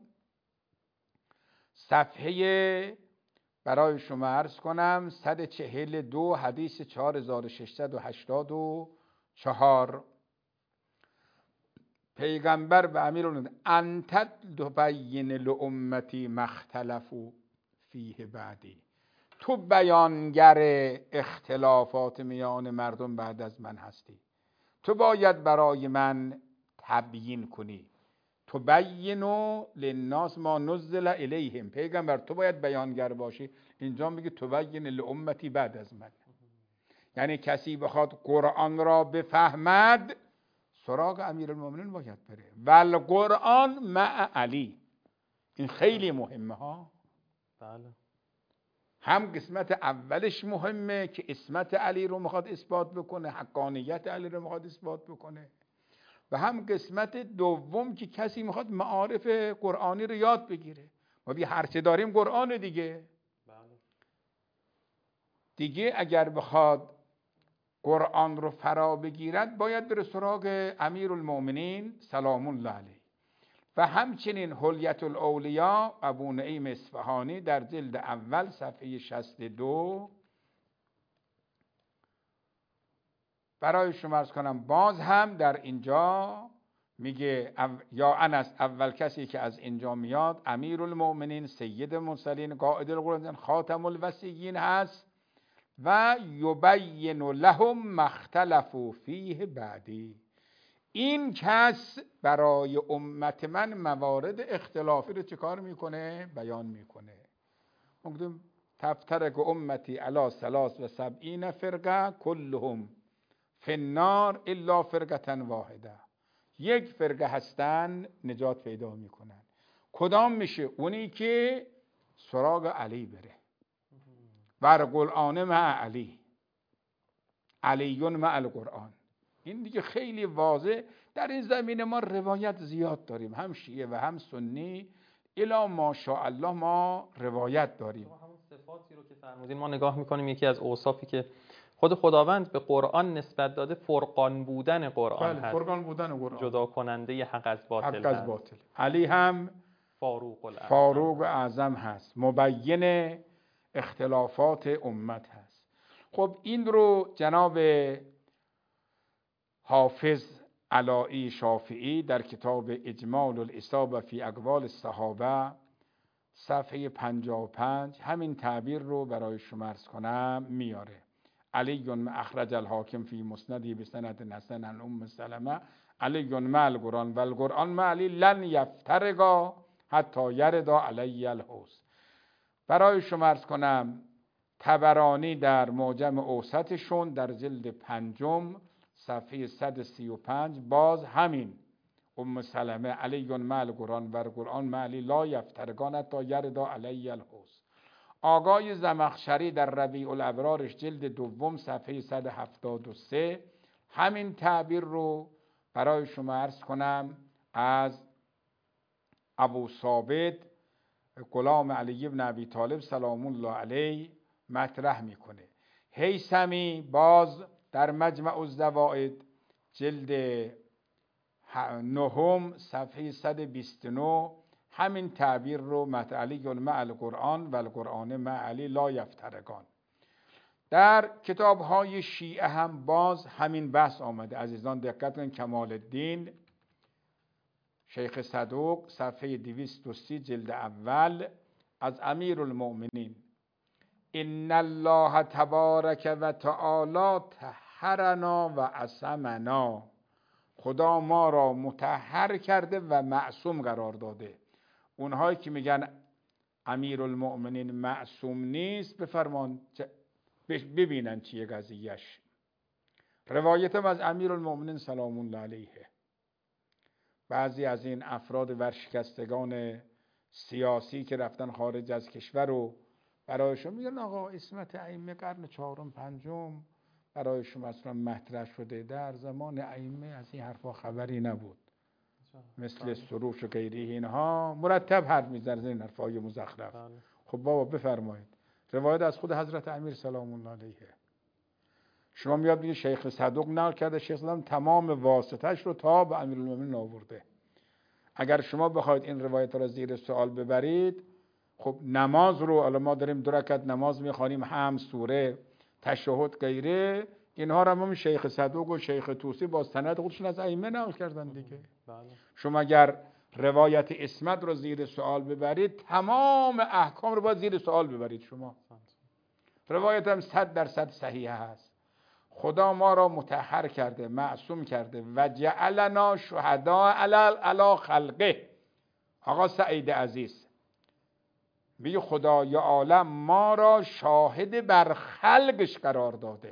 صفحه برای شما عرض کنم صد و چهل و دو حدیث چهار هزار و ششصد و هشتاد و چهار، پیغمبر به امیرالمومنین انت تبین لامتی ما اختلفوا فیه بعدی، تو بیانگر اختلافات میان مردم بعد از من هستی، تو باید برای من تبیین کنی. تبین للناس ما نزل الیهم، پیغمبر تو باید بیانگر باشی. اینجا میگه تبین لامتی بعد از من، یعنی کسی بخواد قرآن را بفهمد سراغ امیرالمومنین باید بره. والقرآن مع علی، این خیلی مهمه ها. بله. هم قسمت اولش مهمه که اسمت علی رو میخواد اثبات بکنه، حقانیت علی رو میخواد اثبات بکنه، و هم قسمت دوم که کسی میخواد معارف قرآنی رو یاد بگیره. ما بی هرچه داریم قرآن دیگه. بله. دیگه اگر بخواد قرآن رو فرا بگیرد باید بره سراغ امیرالمومنین سلام الله علیه. و همچنین حلیت الاولیاء ابو نعیم اصفهانی در جلد اول صفحه شصت و دو برای شما عرض کنم. باز هم در اینجا میگه او یا انس، اول کسی که از اینجا میاد امیرالمومنین سید المرسلین قائد القرآن خاتم الوصیین هست و یبین لهم ما اختلفوا فیه بعدی. این کس برای امت من موارد اختلافی رو چیکار میکنه؟ بیان میکنه. مقدم تفترق امتی علی ثلاث و سبعین فرقه کلهم فی النار الا فرقه واحده. یک فرقه هستن نجات پیدا میکنن. کدام میشه؟ اونی که سراغ علی بره. بر قرآن مع علی، علیون مع القرآن. این دیگه خیلی واضح. در این زمینه ما روایت زیاد داریم، هم شیعه و هم سنی، الا ماشاءالله ما روایت داریم. همون صفاتی رو که فرمودین ما نگاه میکنیم، یکی از اوصافی که خود خداوند به قرآن نسبت داده فرقان بودن قرآن بله، هست. فرقان بودن قرآن، جدا کننده حق از باطل حق از باطل. علی هم فاروق الاعظم فاروق اعظم هست، مبین اختلافات امت هست. خب این رو جناب حافظ علائی شافعی در کتاب اجمال الاصابه فی اقوال الصحابه صفحه پنجاه و پنج همین تعبیر رو برای شما عرض کنم میاره. علی اخرج الحاکم فی مسندی بسند حسن عن ام سلمه علی مع القرآن و القرآن مع علی لن یفترقا حتی یردا علی الحوض. برای شما عرض کنم طبرانی در معجم اوسطشون در جلد پنجم صفحه صد و سی و پنج باز همین ام سلمه علی مع القرآن و القرآن مع علی لا یفترقان حتی یردا علی الحوض. آقای زمخشری در ربیع الابرارش جلد دوم صفحه صد و هفتاد و سه همین تعبیر رو برای شما عرض کنم از ابو ثابت غلام علی بن ابی طالب سلام الله علیه مطرح میکنه. هیثمی باز در مجمع الزوائد جلد نهم صفحه صد و بیست و نه همین تعبیر رو مطرح علی مع القرآن و القرآن مع علی لا یفترقان. در کتاب های شیعه هم باز همین بحث آمده. عزیزان دقت کنید، کمال الدین شیخ صدوق صفحه دویست و سی جلد اول از امیر المؤمنین ان الله تبارک و تعالی طهرنا و عصمنا، خدا ما را مطهر کرده و معصوم قرار داده. اونهایی که میگن امیر المؤمنین معصوم نیست بفرمان ببینن چیه قضیهش. روایتم از امیر المؤمنین سلام الله علیه. بعضی از این افراد ورشکستگان سیاسی که رفتن خارج از کشور رو برایشون میگن آقا اسمت ائمه قرن چهارم پنجم برایشون اصلا مطرح شده. در زمان ائمه از این حرفا خبری نبود، مثل سروش و غیره اینها مرتب حرف میزنن این حرفای مزخرف. خب بابا بفرمایید روایت از خود حضرت امیر سلام الله علیه. شما میاد بگید شیخ صدوق نقل کرده، شیخ صدوق تمام واسطش رو تا به امیرالمومنین آورده. اگر شما بخواید این روایت را زیر سوال ببرید، خب نماز رو الان ما داریم دو رکعت نماز میخوانیم، هم سوره تشهد غیره، اینها رو هم شیخ صدوق و شیخ طوسی با سند خودشون از ائمه نقل کردن دیگه. بله. شما اگر روایت اسمت رو زیر سوال ببرید، تمام احکام رو باید زیر سوال ببرید. شما روایت هم صد درصد صحیح هست. خدا ما را مطهر کرده، معصوم کرده و جعلنا شهدا علی خلقه. آقا سعید عزیز میگه خدای عالم ما را شاهد بر خلقش قرار داده.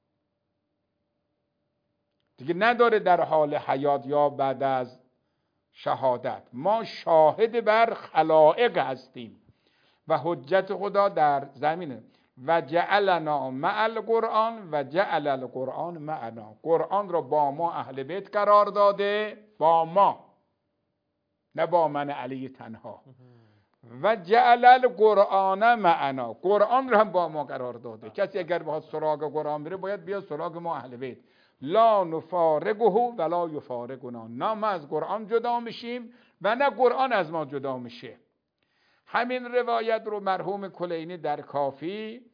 دیگه نداره در حال حیات یا بعد از شهادت، ما شاهد بر خلائق هستیم و حجت خدا در زمینه. و جعلنا مع القرآن و جعل القرآن معنا. قرآن را با ما اهل بیت قرار داده، با ما، نه با من علی تنها. و جعل القرآن معنا، قرآن را هم با ما قرار داده. کسی اگر بخواد سراغ قرآن بره باید بیاد سراغ ما اهل بیت. لا نفارقه ولا یفارقنا، نه ما از قرآن جدا میشیم و نه قرآن از ما جدا میشه. همین روایت رو مرحوم کلینی در کافی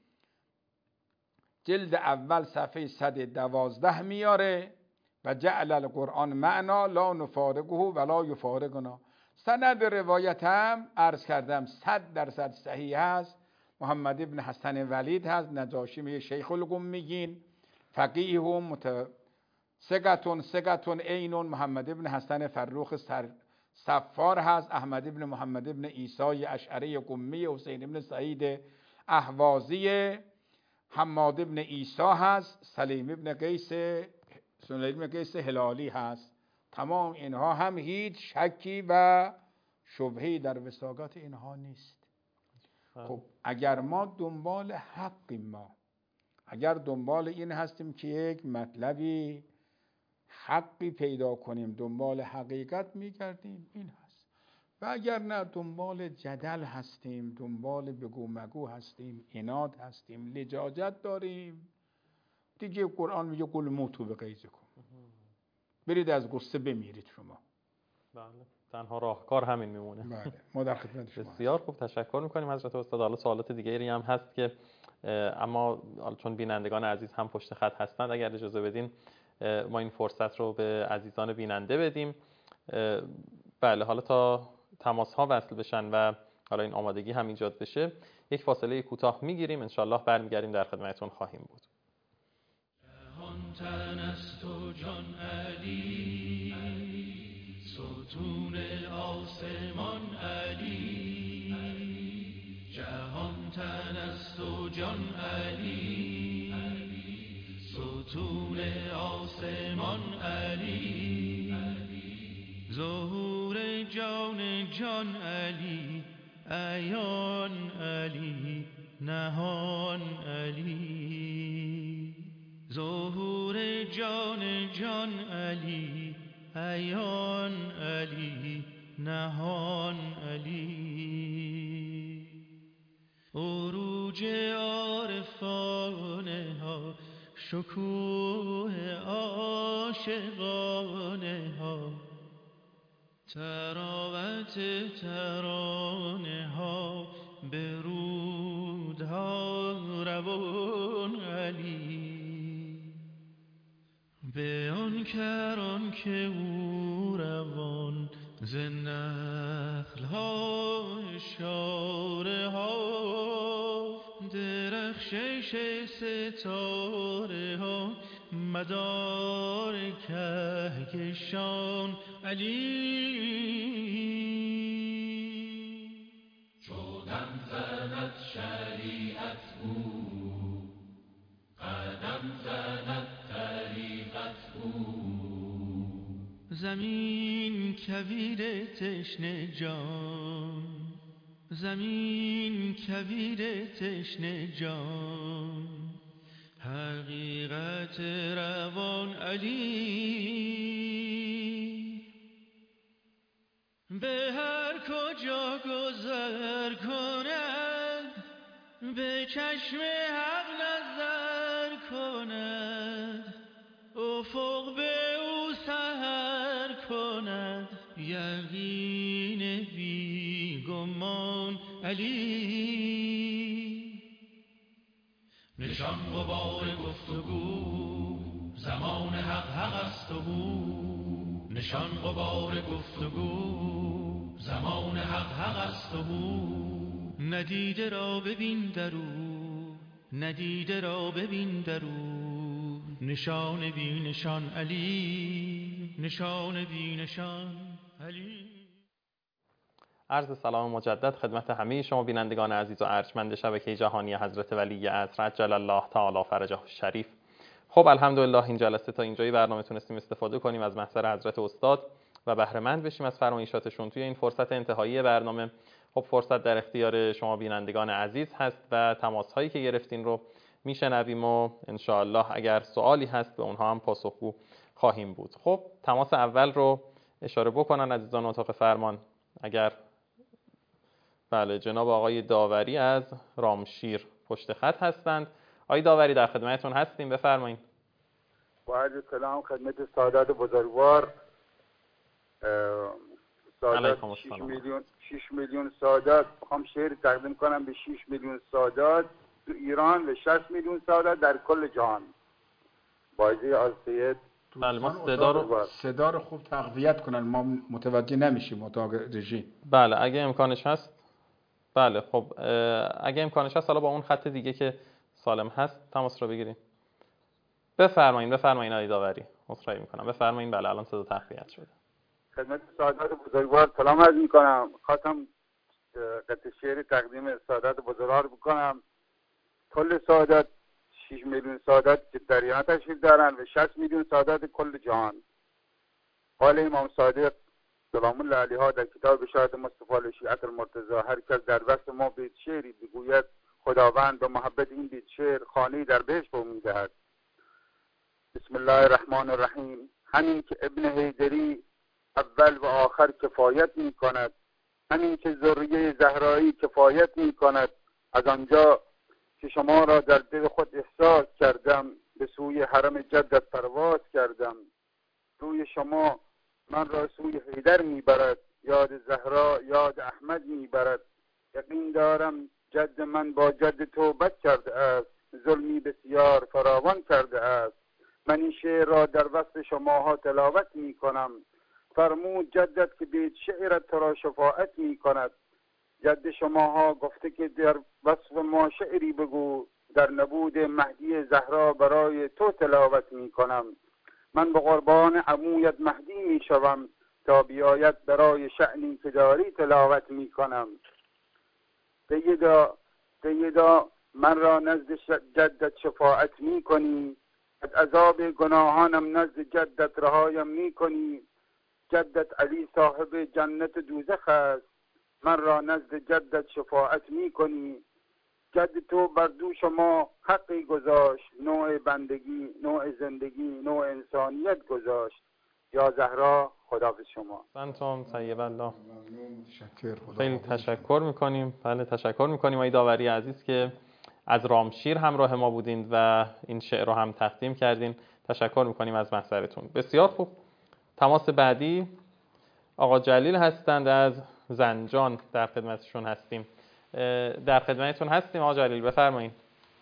جلد اول صفحه صد و دوازده میاره و جعل القرآن معنا لا نفارقه ولا یفارقنا. سند روایت هم عرض کردم صد درصد صحیح است. محمد ابن حسن ولید هست، نجاشی میگه شیخ القمیین، فقیه و مت سقتون سقتون اینون. محمد ابن حسن فروخ سر صفار هست. احمد ابن محمد ابن عیسی اشعری قمی، حسین ابن سعید اهوازی، حماد ابن عیسی هست، سلیم ابن قیس سلیم ابن قیس هلالی هست. تمام اینها هم هیچ شکی و شبهه‌ای در وثاقت اینها نیست. خب اگر ما دنبال حقیم، ما اگر دنبال این هستیم که یک مطلبی حقی پیدا کنیم، دنبال حقیقت میگردیم، این هست. و اگر نه دنبال جدل هستیم، دنبال بگو مگو هستیم، عناد هستیم، لجاجت داریم، دیگه قرآن میگه قل موتوا بغیظکم، برید از غصه بمیرید شما. بله، تنها راهکار همین میمونه. بله، ما در خدمت شما. بسیار خوب، تشکر میکنیم حضرت استاد. حالا سوالات دیگری هم هست که اما چون بینندگان عزیز هم پشت خط هستند، اگر اجازه بدین ما این فرصت رو به عزیزان بیننده بدیم. بله، حالا تا تماس ها وصل بشن و حالا این آمادگی هم ایجاد بشه یک فاصله کوتاه میگیریم، انشالله برمیگردیم در خدمتتون خواهیم بود. جهان تن است و جان علی، ستون آسمان علی. جهان تن است و جان علی، ستون آسمان علی. ظهور جان جان علی، عیان علی، نهان علی. ظهور جان جان علی، عیان علی، نهان علی. عروج عارفانه ها، شکوه عاشقانه ها، تراوت ترانه ها، برودها روان علی. به آن کران که او روان، ز نخل ها اشاره ها، درخشش ستاره ها، مدار کهکشان علی. چو دم زند شریعت او، قدم زند طریقت او. زمین کویر تشنه جان، زمین کویر تشنه جان، حقیقت روان علی. به هر کجا گذر کند، به چشم حق نظر کند، افق به او سحر کند، یقین بی گمان علی. نشان غبار گفتگو، زمان حق حق است و او. نشان غبار گفتگو، زمان حق حق است و او. ندیده را ببین درو، ندیده را ببین درو. نشان بی نشان علی، نشان بی نشان علی. عرض سلام مجدد خدمت همه شما بینندگان عزیز و ارجمند شبکه جهانی حضرت ولی عصر عجل الله تعالی فرجه الشریف. خب الحمدلله این جلسه تا اینجای برنامه تونستیم استفاده کنیم از محضر حضرت استاد و بهره مند بشیم از فرمایشاتشون توی این فرصت انتهایی برنامه. خب فرصت در اختیار شما بینندگان عزیز هست و تماس هایی که گرفتین رو میشنویم و انشاءالله اگر سوالی هست به اونها هم پاسخگو خواهیم بود. خب تماس اول رو اشاره بکنن عزیزان اتاق فرمان. اگر بله، جناب آقای داوری از رامشیر پشت خط هستند. آقای داوری در خدمتتون هستیم، بفرمایید. با عرض سلام خدمت سادات بزرگوار. سادات شش میلیون شش میلیون سادات میخوام شعر تقدیم کنم به شش میلیون سادات تو ایران و شصت میلیون سادات در کل جهان. بایزی از سید. بله ما صدا رو صدا رو خوب تقویت کنن، ما متوجه نمیشیم اتاق رژی. بله اگه امکانش هست. بله خب اگه امکانش هست حالا با اون خط دیگه که سالم هست تماس رو بگیریم. بفرمایید بفرمایید آقای داوری. عذرخواهی میکنم. بفرمایید. بله الان صدا تقویت شده. خدمت سادات بزرگوار سلام عرض میکنم. خواستم قطعه شعر تقدیم سادات بزرگوار بکنم. کل سادات شش میلیون سادات که در ایران تشکیل دارن و شصت میلیون سادات کل جهان. قال امام صادق سلام الله علیه در کتاب بشارت مصطفی شیعت المرتضی، هر کس در وقت ما بیت شعری بگوید خداوند به محبت این بیت شعر خانه‌ای در بهشت به می‌دهد. بسم الله الرحمن الرحیم. همین که ابن حیدری اول و آخر کفایت می کند، همین که ذریه زهرایی کفایت می کند، از آنجا که شما را در دل خود احساس کردم، به سوی حرم جدت پرواز کردم. روی شما من را سوی حیدر میبرد، یاد زهرا یاد احمد میبرد. یقین دارم جد من با جد توبت کرده است، ظلمی بسیار فراوان کرده است. من این شعر را در وسط شماها تلاوت می کنم. فرمود جدت که بیت شعرت را شفاعت می کند. جد شماها گفته که در وصف ما شعری بگو، در نبود مهدی زهرا برای تو تلاوت می کنم. من به قربان عمویت مهدی می شوم، تا بیاید برای شأنی که داری تلاوت می کنم. سیدا سیدا من را نزد جدت شفاعت می کنی، از عذاب گناهانم نزد جدت رهایم می کنی. جدت علی صاحب جنت دوزخ است، من را نزد جدت شفاعت می کنی. جد تو بر دوش ما حقی گذاشت، نوع بندگی، نوع زندگی، نوع انسانیت گذاشت. یا زهرا خداحافظ شما. سنتم طیب الله. متشکر. خیلی تشکر میکنیم. بله تشکر میکنیم آقای داوری عزیز که از رامشیر همراه ما بودین و این شعر رو هم تقدیم کردین. تشکر میکنیم از محضرتون. بسیار خوب. تماس بعدی آقا جلیل هستند از زنجان، در خدمتشون هستیم. در خدمتتون هستیم آقا جلیل، بفرمایید.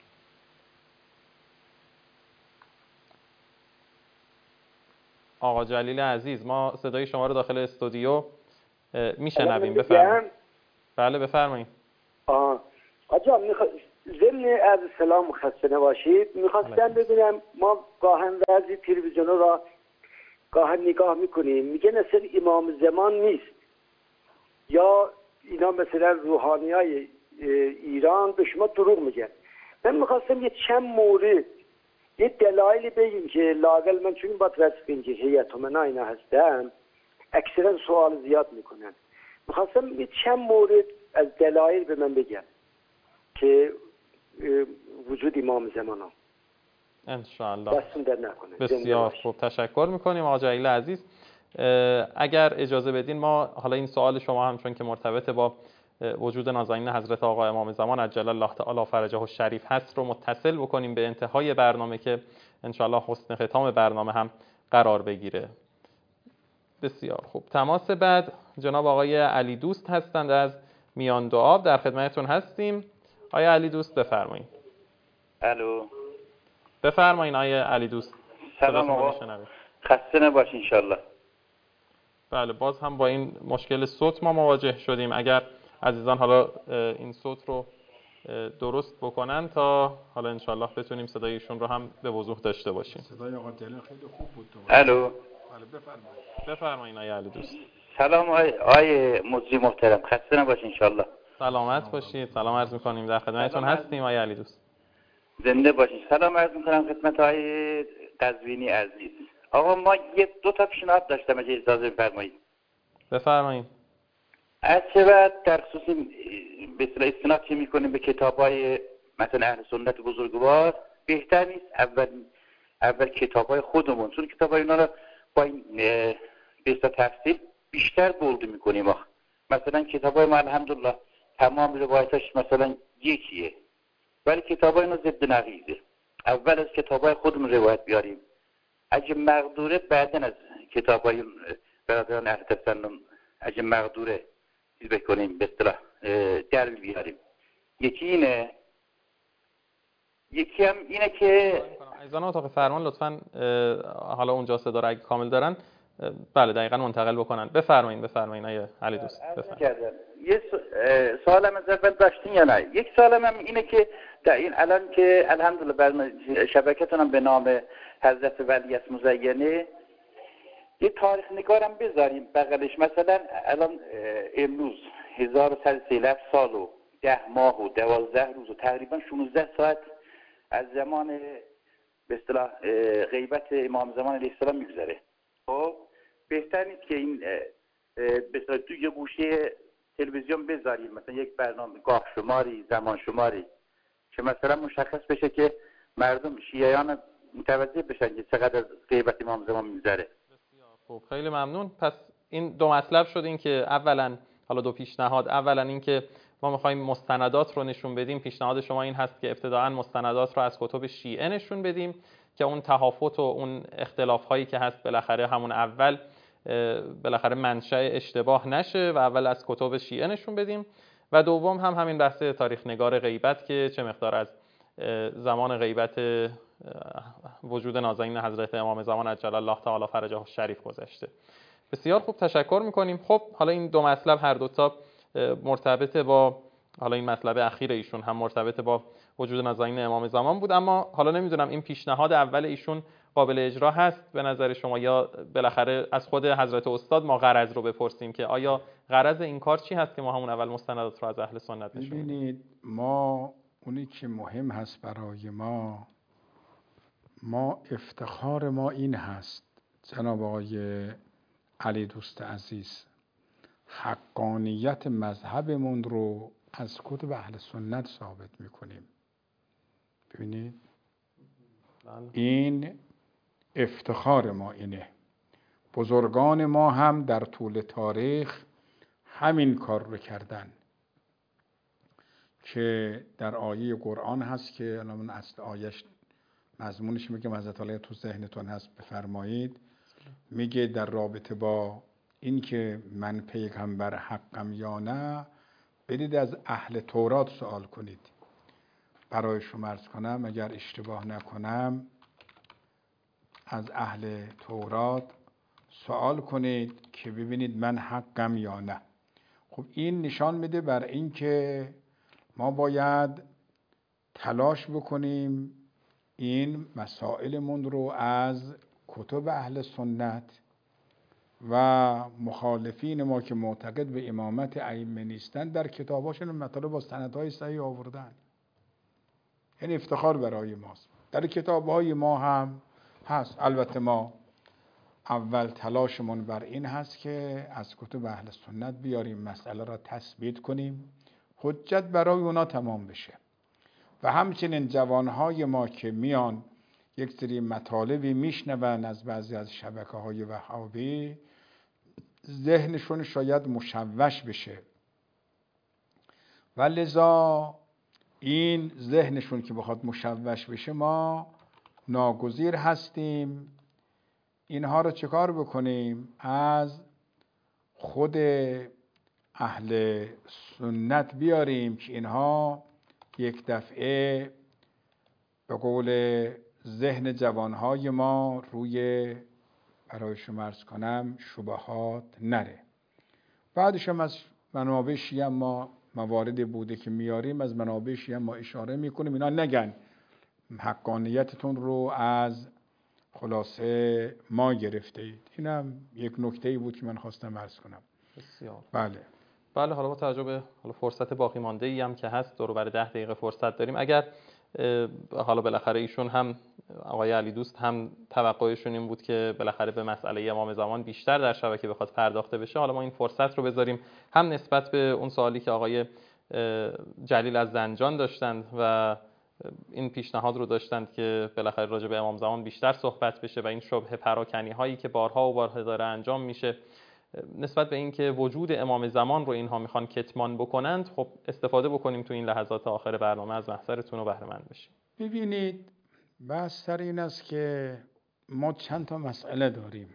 آقا جلیل عزیز ما صدای شما رو داخل استودیو میشنویم، بفرمایید. بله بفرمایید. آه آجا میخوا... ضمن از سلام خسته نباشید. میخواستم ببینم ما گاهن بعضی تلویزیون را گاهن نگاه میکنیم میگه مثل امام زمان نیست، یا اینا مثلا روحانی های ایران به شما دروغ میگن. من میخواستم یه چند مورد یه دلایلی بگیم که لااقل من چون با رسف اینجا هیئت امنا اینا هستم اکثرا سوال زیاد میکنن. میخواستم یه چند مورد از دلایل به من بگم که وجود امام زمان ها انشاءالله دستون در نکنه. بسیار خوب تشکر میکنیم آقا جلیل عزیز. اگر اجازه بدین ما حالا این سوال شما هم چون که مرتبط با وجود نازنین حضرت آقا امام زمان عجل الله تعالی فرجه الشریف هست رو متصل بکنیم به انتهای برنامه که انشاءالله حسن ختام برنامه هم قرار بگیره. بسیار خوب. تماس بعد جناب آقای علی دوست هستند از میان دو آب، در خدمتتون هستیم. آقای علی دوست بفرمایید. الو بفرمایید آقای علی دوست. سلام آقا، خسته نباش انشالله. بله باز هم با این مشکل صوت ما مواجه شدیم. اگر عزیزان حالا این صوت رو درست بکنن تا حالا انشالله بتونیم صدای ایشون رو هم به وضوح داشته باشیم. صدای آقا جلیل خیلی خوب بود. الو بله بفرمایید. بفرمایید آقای علی دوست. سلام آقای آقای مجری محترم، خسته نباش انشالله. سلامت باشید. سلام عرض می‌کنیم، در خدمتتون هستیم آقای علی دوست. زنده باشید. سلام عرض می‌کنم خدمت آقای قزوینی عزیز. آقا ما یه دو تا پیشنهاد داشتم اگه اجازه بفرمایید. بفرمایید. از چه بعد در خصوص به اصطلاح استناد که می‌کنیم به کتاب‌های مثلا اهل سنت بزرگوار، بهتر نیست اول اول کتاب‌های خودمون، چون کتاب‌های اینا رو با این به اصطلاح تفسیر بیشتر بولد می‌کنیم. ما مثلا کتاب‌های ما الحمدلله تمام روایتاش مثلا یکیه، ولی کتاب‌های اینا ضد نقیضه. اول از کتاب‌های خودمون روایت بیاریم، اگه مقدوره بعدن از کتاب‌های برادران اهل تسنن اگه مقدوره چیز بکنیم به اصطلاح دلیل بیاریم. یکی اینه، یکی هم اینه که عزیزان اتاق فرمان لطفاً حالا اونجا صدا رو اگه کامل دارن بله دقیقاً منتقل بکنن. بفرمایید بفرمایید آقای علی دوست. بفرمایید. یه سوالم از اول داشتین یا نه؟ یک سوالم هم اینه که در این الان که الحمدلله برنامه شبکتون هم به نام حضرت ولی مزینه یه تاریخ نگارم بذاریم بغلش، مثلا الان امروز هزار و صد و سی و هفت سال و ده ماه و دوازده روز و تقریبا شانزده ساعت از زمان به اصطلاح غیبت امام زمان علیه السلام میگذره. خب بهتر نیست که این به اصطلاح تو یه گوشه تلویزیون بذاریم مثلا یک برنامه گاه شماری زمان شماری که مثلا مشخص بشه که مردم شیعیان متوجه بشن که چقدر از غیبت امام زمان میگذره. خب خیلی ممنون. پس این دو مطلب شد، این که اولا حالا دو پیشنهاد، اولا این که ما می‌خوایم مستندات رو نشون بدیم. پیشنهاد شما این هست که ابتداءً مستندات رو از کتب شیعه نشون بدیم که اون تهافت و اون اختلاف‌هایی که هست بالاخره همون اول بالاخره منشأ اشتباه نشه و اول از کتب شیعه نشون بدیم. و دوم هم همین بحث تاریخ نگار غیبت که چه مقدار از زمان غیبت وجود نازنین حضرت امام زمان عجل الله تعالی فرجه الشریف گذشته. بسیار خوب تشکر میکنیم. خب حالا این دو مطلب هر دو تا مرتبط با حالا این مطلب اخیر ایشون هم مرتبط با وجود نازنین امام زمان بود، اما حالا نمیدونم این پیشنهاد اول ایشون قابل اجرا هست به نظر شما، یا بالاخره از خود حضرت استاد ما غرض رو بپرسیم که آیا غرض این کار چی هست که ما همون اول مستندات رو از اهل سنت نشون بدیم؟ ببینید، ما اونی که مهم هست برای ما ما افتخار ما این هست جناب آقای علی دوست عزیز، حقانیت مذهبمون رو از کتب اهل سنت ثابت میکنیم. ببینید این افتخار ما اینه. بزرگان ما هم در طول تاریخ همین کار رو کردن که در آیه قرآن هست که الان اصل آیش مضمونش میگه حضرت علی تو ذهنتون هست بفرمایید، میگه در رابطه با این که من پیغمبر حقم یا نه برید از اهل تورات سوال کنید. برای شما عرض کنم اگر اشتباه نکنم از اهل تورات سوال کنید که ببینید من حقم یا نه. خب این نشان میده بر این که ما باید تلاش بکنیم این مسائلمون رو از کتب اهل سنت و مخالفین ما که معتقد به امامت ائمه نیستن در کتاباشون مطالب با سندهای صحیح آوردن. این افتخار برای ماست. در کتابهای ما هم هست. البته ما اول تلاشمون بر این هست که از کتب اهل سنت بیاریم مسئله را تثبیت کنیم، حجت برای اونا تمام بشه. و همچنین جوانهای ما که میان یک سری مطالبی میشنون از بعضی از شبکه‌های وهابی، ذهنشون شاید مشوش بشه و لذا این ذهنشون که بخواد مشوش بشه ما ناگزیر هستیم اینها رو چکار بکنیم؟ از خود اهل سنت بیاریم که اینها یک دفعه به قول ذهن جوانهای ما روی برای شما عرض کنم شبهات نره. بعدش هم از منابع شیعه ما مواردی بوده که میاریم، از منابع شیعه ما اشاره میکنیم اینا نگن حقانیتتون رو از خلاصه ما گرفته اید. اینم یک نکته‌ای بود که من خواستم عرض کنم. بسیار بله بله. حالا با توجه به حالا فرصت باقی مانده ای هم که هست، دور و بر ده دقیقه فرصت داریم، اگر حالا بالاخره ایشون هم آقای علی دوست هم توقعشون این بود که بالاخره به مسئله امام زمان بیشتر در شبکه بخواد پرداخته بشه، حالا ما این فرصت رو بذاریم هم نسبت به اون سوالی که آقای جلیل از زنجان داشتند و این پیشنهاد رو داشتند که بالاخره راجع به امام زمان بیشتر صحبت بشه و این شبهه پراکنی هایی که بارها و بارها داره انجام میشه نسبت به این که وجود امام زمان رو اینها میخوان کتمان بکنند، خب استفاده بکنیم تو این لحظات آخر برنامه از محضرتون و بهره مند بشیم. ببینید بحث سر این است که ما چند تا مسئله داریم.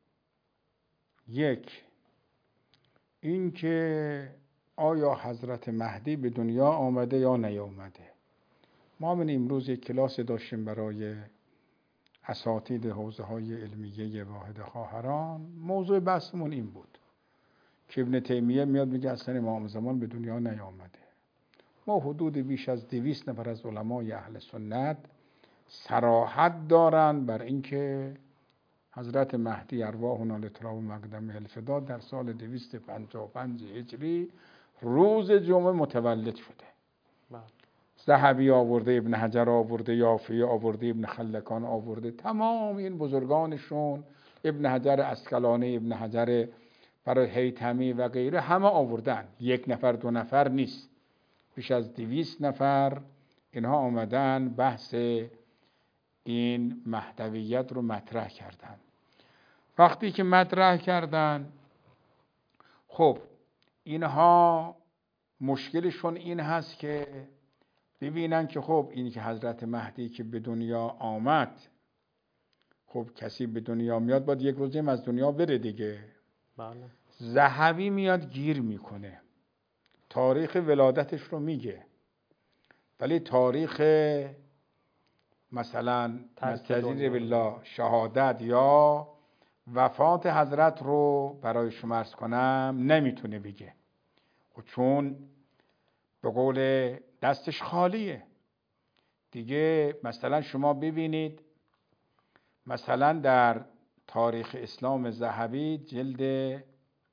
یک، این که آیا حضرت مهدی به دنیا آمده یا نیامده. ما من امروز یک کلاس داشتیم برای اساتید حوزه های علمیه واحد خواهران. موضوع بحثمون این بود که ابن تیمیه میاد میگه اصلا امام زمان به دنیا نیامده. ما حدود بیش از دویست نفر از علمای اهل سنت صراحت دارن بر اینکه حضرت مهدی ارواحنا لتراب مقدم الفدا در سال دویست و پنجاه و پنج هجری روز جمعه متولد شده. ذهبی آورده، ابن حجر آورده، یافعی آورده، ابن خلکان آورده، تمام این بزرگانشون، ابن حجر اسقلانی، ابن حجر برای هیثمی و غیره همه آوردن. یک نفر دو نفر نیست، بیش از دویست نفر اینها آمدن بحث این مهدویت رو مطرح کردن. وقتی که مطرح کردن، خب اینها مشکلشون این هست که ببینن که خب این که حضرت مهدی که به دنیا آمد، خب کسی به دنیا میاد باید یک روزیم از دنیا بره دیگه. بله. ذهبی میاد گیر میکنه، تاریخ ولادتش رو میگه، ولی تاریخ مثلا مستجیر بالله شهادت یا وفات حضرت رو برای شما عرض کنم نمیتونه بگه. خب چون به قول دستش خالیه دیگه. مثلا شما ببینید مثلا در تاریخ اسلام ذهبی جلد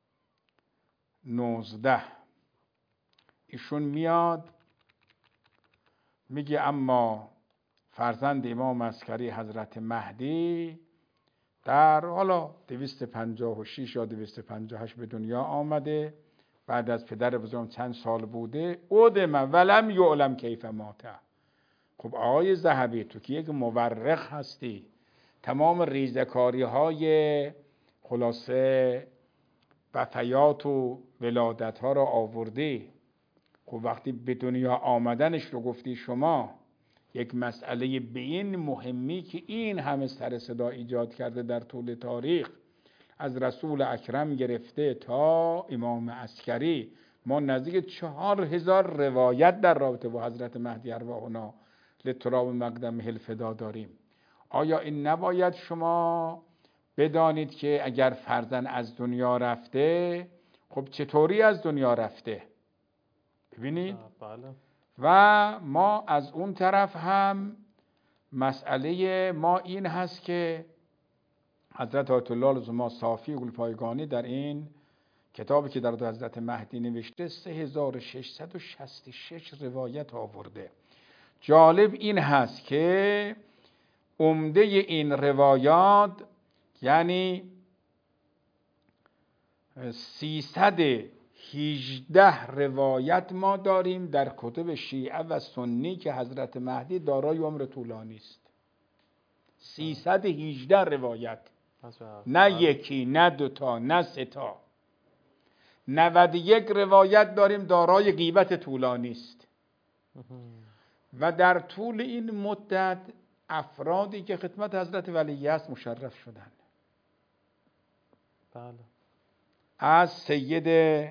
نوزده ایشون میاد میگه اما فرزند امام عسکری حضرت مهدی در حالا دویست و پنجاه و شش یا دویست و پنجاه و هشت به دنیا آمده، بعد از پدر بزرگم چند سال بوده. اودم ولم یعلم کیف ماته. خب آقای ذهبی تو که یک مورخ هستی، تمام ریزکاری های خلاصه وفیات و ولادت ها را آوردی. خب وقتی به دنیا آمدنش رو گفتی شما، یک مسئله به این مهمی که این همه سر صدا ایجاد کرده در طول تاریخ، از رسول اکرم گرفته تا امام عسکری، ما نزدیک چهار هزار روایت در رابطه با حضرت مهدی ارواحنا لتراب مقدمه الفدا داریم. آیا این نباید شما بدانید که اگر فرزند از دنیا رفته، خب چطوری از دنیا رفته؟ ببینید. بله. و ما از اون طرف هم مسئله ما این هست که حضرت آیت الله العظما صافی گلپایگانی در این کتابی که در دو حضرت مهدی نوشته سه هزار و ششصد و شصت و شش روایت آورده. جالب این هست که عمده این روایات یعنی سیصد و هجده روایت ما داریم در کتب شیعه و سنی که حضرت مهدی دارای عمر طولانی است. سیصد و هجده روایت، نه یکی، نه دوتا، نه ستا. نود و یک روایت داریم دارای غیبت طولانی است. و در طول این مدت افرادی که خدمت حضرت ولی است مشرف شدند. بله. از سید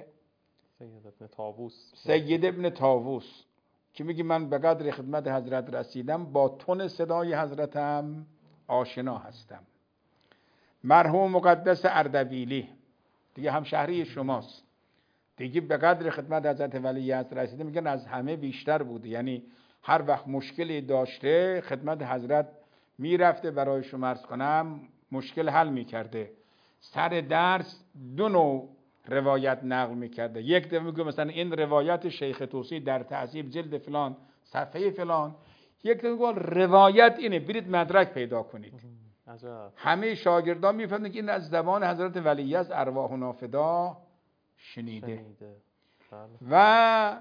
سید ابن طاووس سید ابن طاووس که میگه من به قدر خدمت حضرت رسیدم با تون صدای حضرتم آشنا هستم. مرحوم مقدس اردبیلی دیگه همشهری شماست، دیگه به قدر خدمت حضرت ولی است رسیده، میگن از همه بیشتر بوده. یعنی هر وقت مشکلی داشته خدمت حضرت میرفته برای شما عرض کنم مشکل حل میکرده. سر درس دو نوع روایت نقل میکرده. یک دفعه میگه مثلا این روایت شیخ طوسی در تعذیب جلد فلان صفحه فلان، یک دفعه میگه روایت اینه، برید مدرک پیدا کنید. عجب. همه شاگردان میفهمن که این از زبان حضرت ولی است ارواحنا فدا شنیده. شنیده. بله. و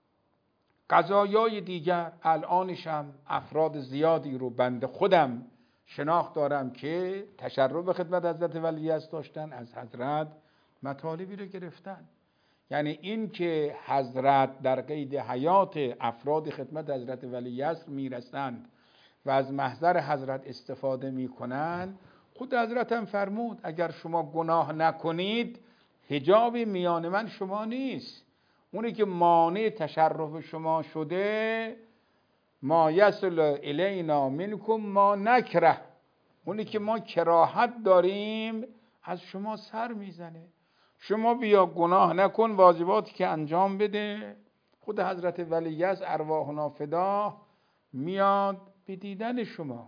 قضایای دیگر الانش هم افراد زیادی رو بنده خودم شناخت دارم که تشرف خدمت حضرت ولی است داشتن، از حضرت مطالبی رو گرفتن. یعنی این که حضرت در قید حیات افراد خدمت حضرت ولی است میرسند و از محضر حضرت استفاده میکنن، خود حضرت هم فرمود اگر شما گناه نکنید حجابی میان من شما نیست. اونی که مانع تشرف شما شده ما یصل الینا منکم ما نکره، اونی که ما کراهت داریم از شما سر میزنه. شما بیا گناه نکن، واجباتی که انجام بده. خود حضرت ولی است ارواحنا فدا میاد به دیدن شما.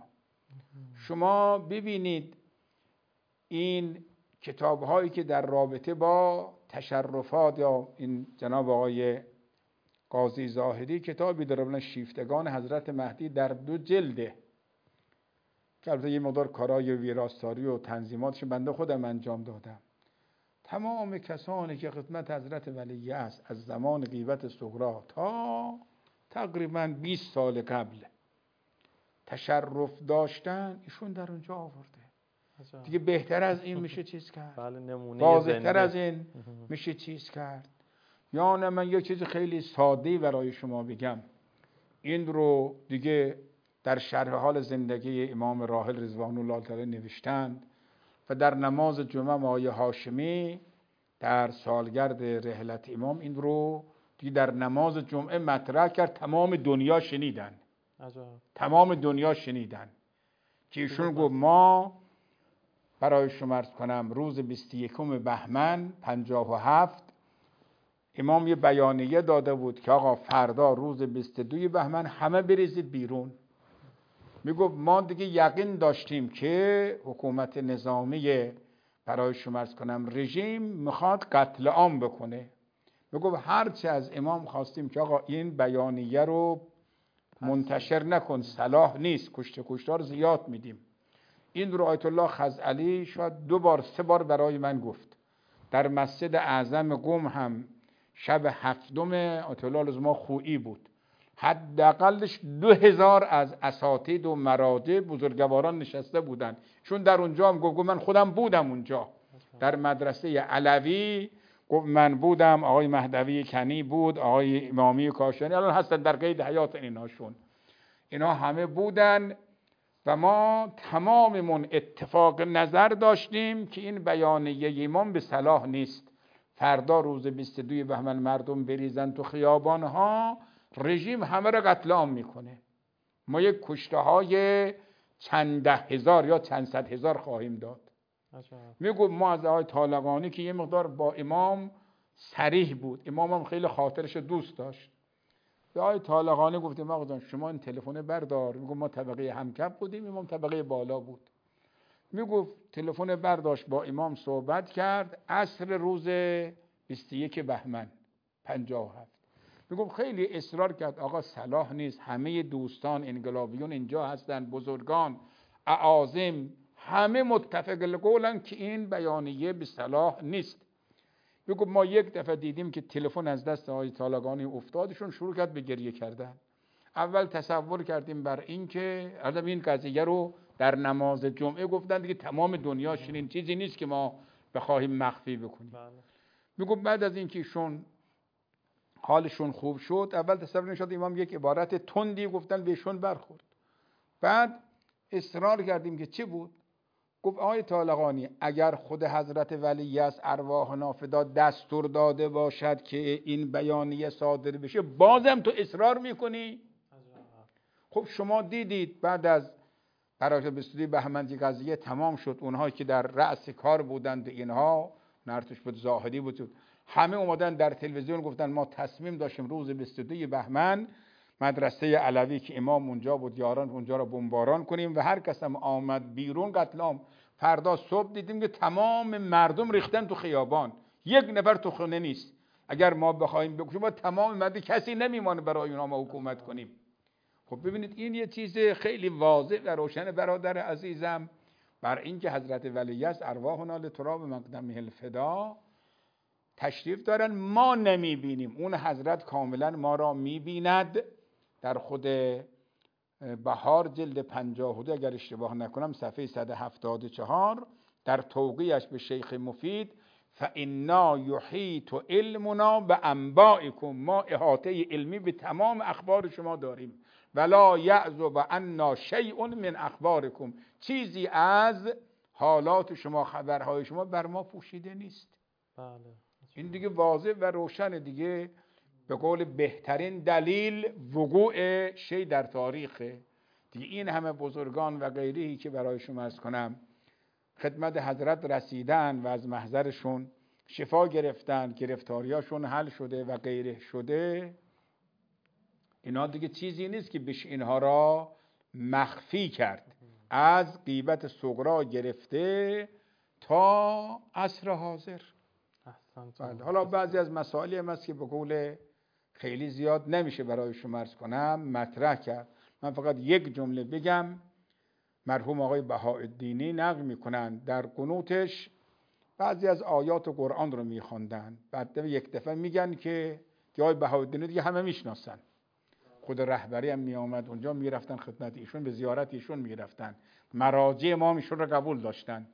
شما ببینید این کتاب هایی که در رابطه با تشرفات، یا این جناب آقای قاضی زاهدی کتابی داره شیفتگان حضرت مهدی در دو جلده که البته یه مقدار کارای ویراستاری و تنظیماتش بنده خودم انجام دادم. تمام کسانی که خدمت حضرت ولی است از زمان غیبت صغرا تا تقریبا بیست سال قبل تشرف داشتن ایشون در اونجا آورده. دیگه بهتر از این میشه چیز کرد؟ بله، نمونه واضح‌تر از این میشه چیز کرد؟ یا نه من یک چیز خیلی ساده‌ای برای شما بگم، این رو دیگه در شرح حال زندگی امام راحل رضوان الله تعالی نوشتند و در نماز جمعه آقای هاشمی در سالگرد رحلت امام این رو دیگه در نماز جمعه مطرح کرد. تمام دنیا شنیدن. عجب. تمام دنیا شنیدن که ایشون گفت ما برای شما عرض کنم روز بیست و یکم بهمن پنجاه و هفت امام یه بیانیه داده بود که آقا فردا روز بیست و دو بهمن همه بریزید بیرون. میگفت ما دیگه یقین داشتیم که حکومت نظامی برای شما عرض کنم رژیم میخواد قتل عام بکنه. میگفت هرچه از امام خواستیم که آقا این بیانیه رو منتشر نکن، صلاح نیست، کشته کشتار زیاد میدیم. این رو آیت الله خزعلی شاید دو بار سه بار برای من گفت. در مسجد اعظم قم هم شب هفتم آیت الله العظما خویی بود، حداقلش دو هزار از اساتید و مراجع بزرگواران نشسته بودن. چون در اونجا هم گفت من خودم بودم اونجا در مدرسه علوی، گفت من بودم، آقای مهدوی کنی بود، آقای امامی کاشانی الان هستن در قید حیات ایناشون، اینا همه بودن و ما تماممون اتفاق نظر داشتیم که این بیانیه امام به صلاح نیست. فردا روز بیست و دو بهمن مردم بریزن تو خیابانها، رژیم همه را قتل عام میکنه. ما یک کشته های چند ده هزار یا چند صد هزار خواهیم داد. میگو ما از آقای طالقانی که یه مقدار با امام صریح بود، امام هم خیلی خاطرش دوست داشت، به آقای طالقانی گفتیم آقا جان شما این تلفن بردار. میگو ما طبقه همکف بودیم، امام طبقه بالا بود. میگفت تلفن برداشت، با امام صحبت کرد. عصر روز بیست و یک بهمن پنجاه و هفت میگفت خیلی اصرار کرد آقا صلاح نیست، همه دوستان انقلابیون اینجا هستن، بزرگان اعاظم همه متفق القولن که این بیانیه به صلاح نیست. میگفت ما یک دفعه دیدیم که تلفن از دست آقای طالقانی افتادشون شروع کرد به گریه کردن. اول تصور کردیم بر این که حالا این قضیه رو در نماز جمعه گفتن دیگه تمام دنیا شنید، چیزی نیست که ما بخواهیم مخفی بکنیم. میگفت بعد از اینکه ایشون حالشون خوب شد، اول تصور نشد امام یک عبارت تندی گفتن بهشون برخورد. بعد اصرار کردیم که چی بود؟ گفت آقای طالقانی اگر خود حضرت ولی از ارواح نافدا دستور داده باشد که این بیانیه صادر بشه، بازم تو اصرار میکنی؟ خب شما دیدید بعد از برای بیست و دو بهمن قضیه تمام شد، اونهایی که در رأس کار بودند اینها نرتش بود زاهدی بود، همه اومدن در تلویزیون گفتن ما تصمیم داشتیم روز بیست و دو بهمن مدرسه علوی که امام اونجا بود یاران اونجا رو بمباران کنیم و هر کس هم آمد بیرون قتل عام. فردا صبح دیدیم که تمام مردم ریختن تو خیابان، یک نفر تو خونه نیست. اگر ما بخوایم بکشیم ما تمام مردم کسی نمیمانه برای اونها ما حکومت کنیم. خب ببینید این یه چیز خیلی واضح و روشن برادر عزیزم بر این که حضرت ولی است ارواحنا لتراب مقدمه الفدا تشریف دارن، ما نمیبینیم، اون حضرت کاملا ما را میبیند. در خود بهار جلد پنجاه و دو اگر اشتباه نکنم صفحه صد و هفتاد و چهار در توقیعش به شیخ مفید فانا یحیط علمنا بانبائکم، ما احاطه علمی به تمام اخبار شما داریم، ولا یعزب عنا شیء من اخبارکم، چیزی از حالات شما خبرهای شما بر ما پوشیده نیست. بله. این دیگه واضح و روشن دیگه، به قول بهترین دلیل وقوع شی در تاریخه دیگه. این همه بزرگان و غیری که برای شما عرض کنم خدمت حضرت رسیدن و از محضرشون شفا گرفتن، گرفتاریاشون حل شده و غیره شده، اینا دیگه چیزی نیست که بشه اینها را مخفی کرد. از غیبت صغرا گرفته تا عصر حاضر. بله. حالا بعضی از مسائلی هم هست که به قول خیلی زیاد نمیشه برای شما عرض کنم مطرح کرد. من فقط یک جمله بگم. مرحوم آقای بهاءالدینی نقل میکنن در قنوتش بعضی از آیات قرآن رو میخواندن، بعد یک دفعه میگن که آقای بهاءالدینی دیگه همه میشناسن، خود رهبری هم میآمد اونجا، میرفتن خدمت ایشون، به زیارت ایشون میرفتن، مراجع امام ایشون رو قبول داشتن.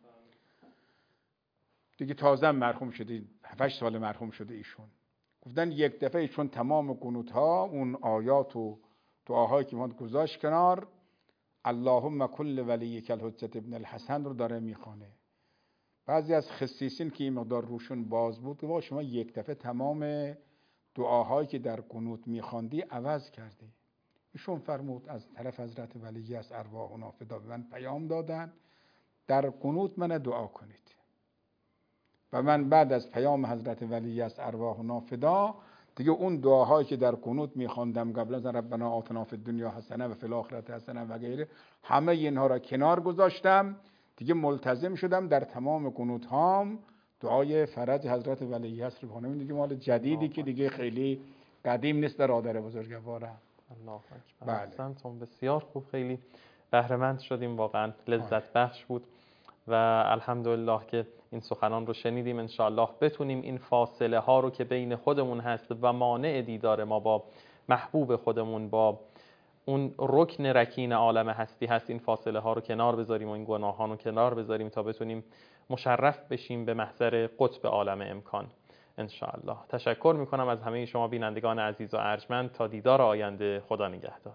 دیگه تازه مرحوم شده، هفت سال مرحوم شده ایشون. گفتن یک دفعه ایشون تمام قنوت ها اون آیات و دعاهایی که ما گذاشت کنار، اللهم کل ولیک الحجة ابن الحسن رو داره میخوانه. بعضی از خصیصین که این مقدار روشون باز بود که شما یک دفعه تمام دعاهایی که در قنوت میخواندی عوض کردی. ایشون فرمود از طرف حضرت ولی از ارواحنا فدا به من پیام دادن در قنوت من دعا کنید. و من بعد از پیام حضرت ولی است ارواحنا فدا دیگه اون دعاهایی که در قنوت میخواندم قبل از ربنا آتنا فی الدنیا حسنه و فی الاخره حسنه و غیره، همه اینها را کنار گذاشتم. دیگه ملتزم شدم در تمام قنوت هام دعای فرج حضرت ولی است رو بخونم. دیگه مال جدیدی که دیگه خیلی قدیم نیست در آدر بزرگواره. الله اکبر. بله. احسنتم، بسیار خوب، خیلی بهره مند شدیم، واقعا لذت بخش بود و الحمدلله که این سخنان رو شنیدیم. انشاءالله بتونیم این فاصله ها رو که بین خودمون هست و مانع دیدار ما با محبوب خودمون، با اون رکن رکین عالم هستی هست، این فاصله ها رو کنار بذاریم و این گناهان رو کنار بذاریم تا بتونیم مشرف بشیم به محضر قطب عالم امکان انشاءالله. تشکر میکنم از همه شما بینندگان عزیز و ارجمند. تا دیدار آینده، خدا نگهدار.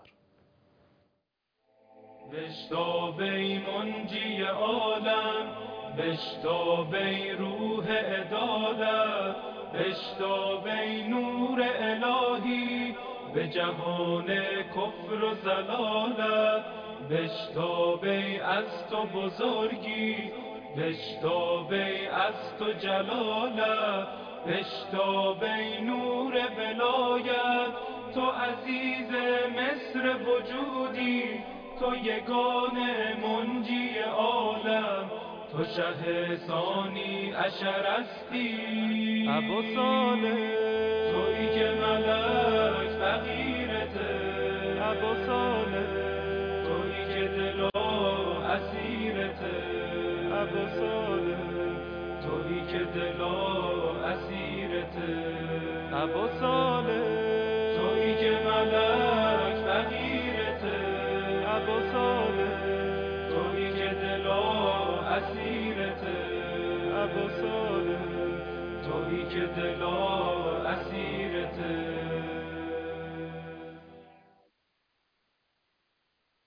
بشتابی منجی عالم، بشتابی روح عدالت، بشتابی نور الهی به جهان کفر و زلالت، بشتابی از تو بزرگی، بشتابی از تو جلالت، بشتابی نور ولایت، تو عزیز مصر وجودی، تو یگانه منجی عالم، تو شه ثانی عشرستی ابو صالح، تویی که ملک فقیرته ابو صالح، تویی که دل اسیرته ابو صالح، تویی که دل اسیرته ابو صالح، تویی که ملک فقیرته ابو صالح، تویی که دل اسیرته ابو صالح، تویی که دل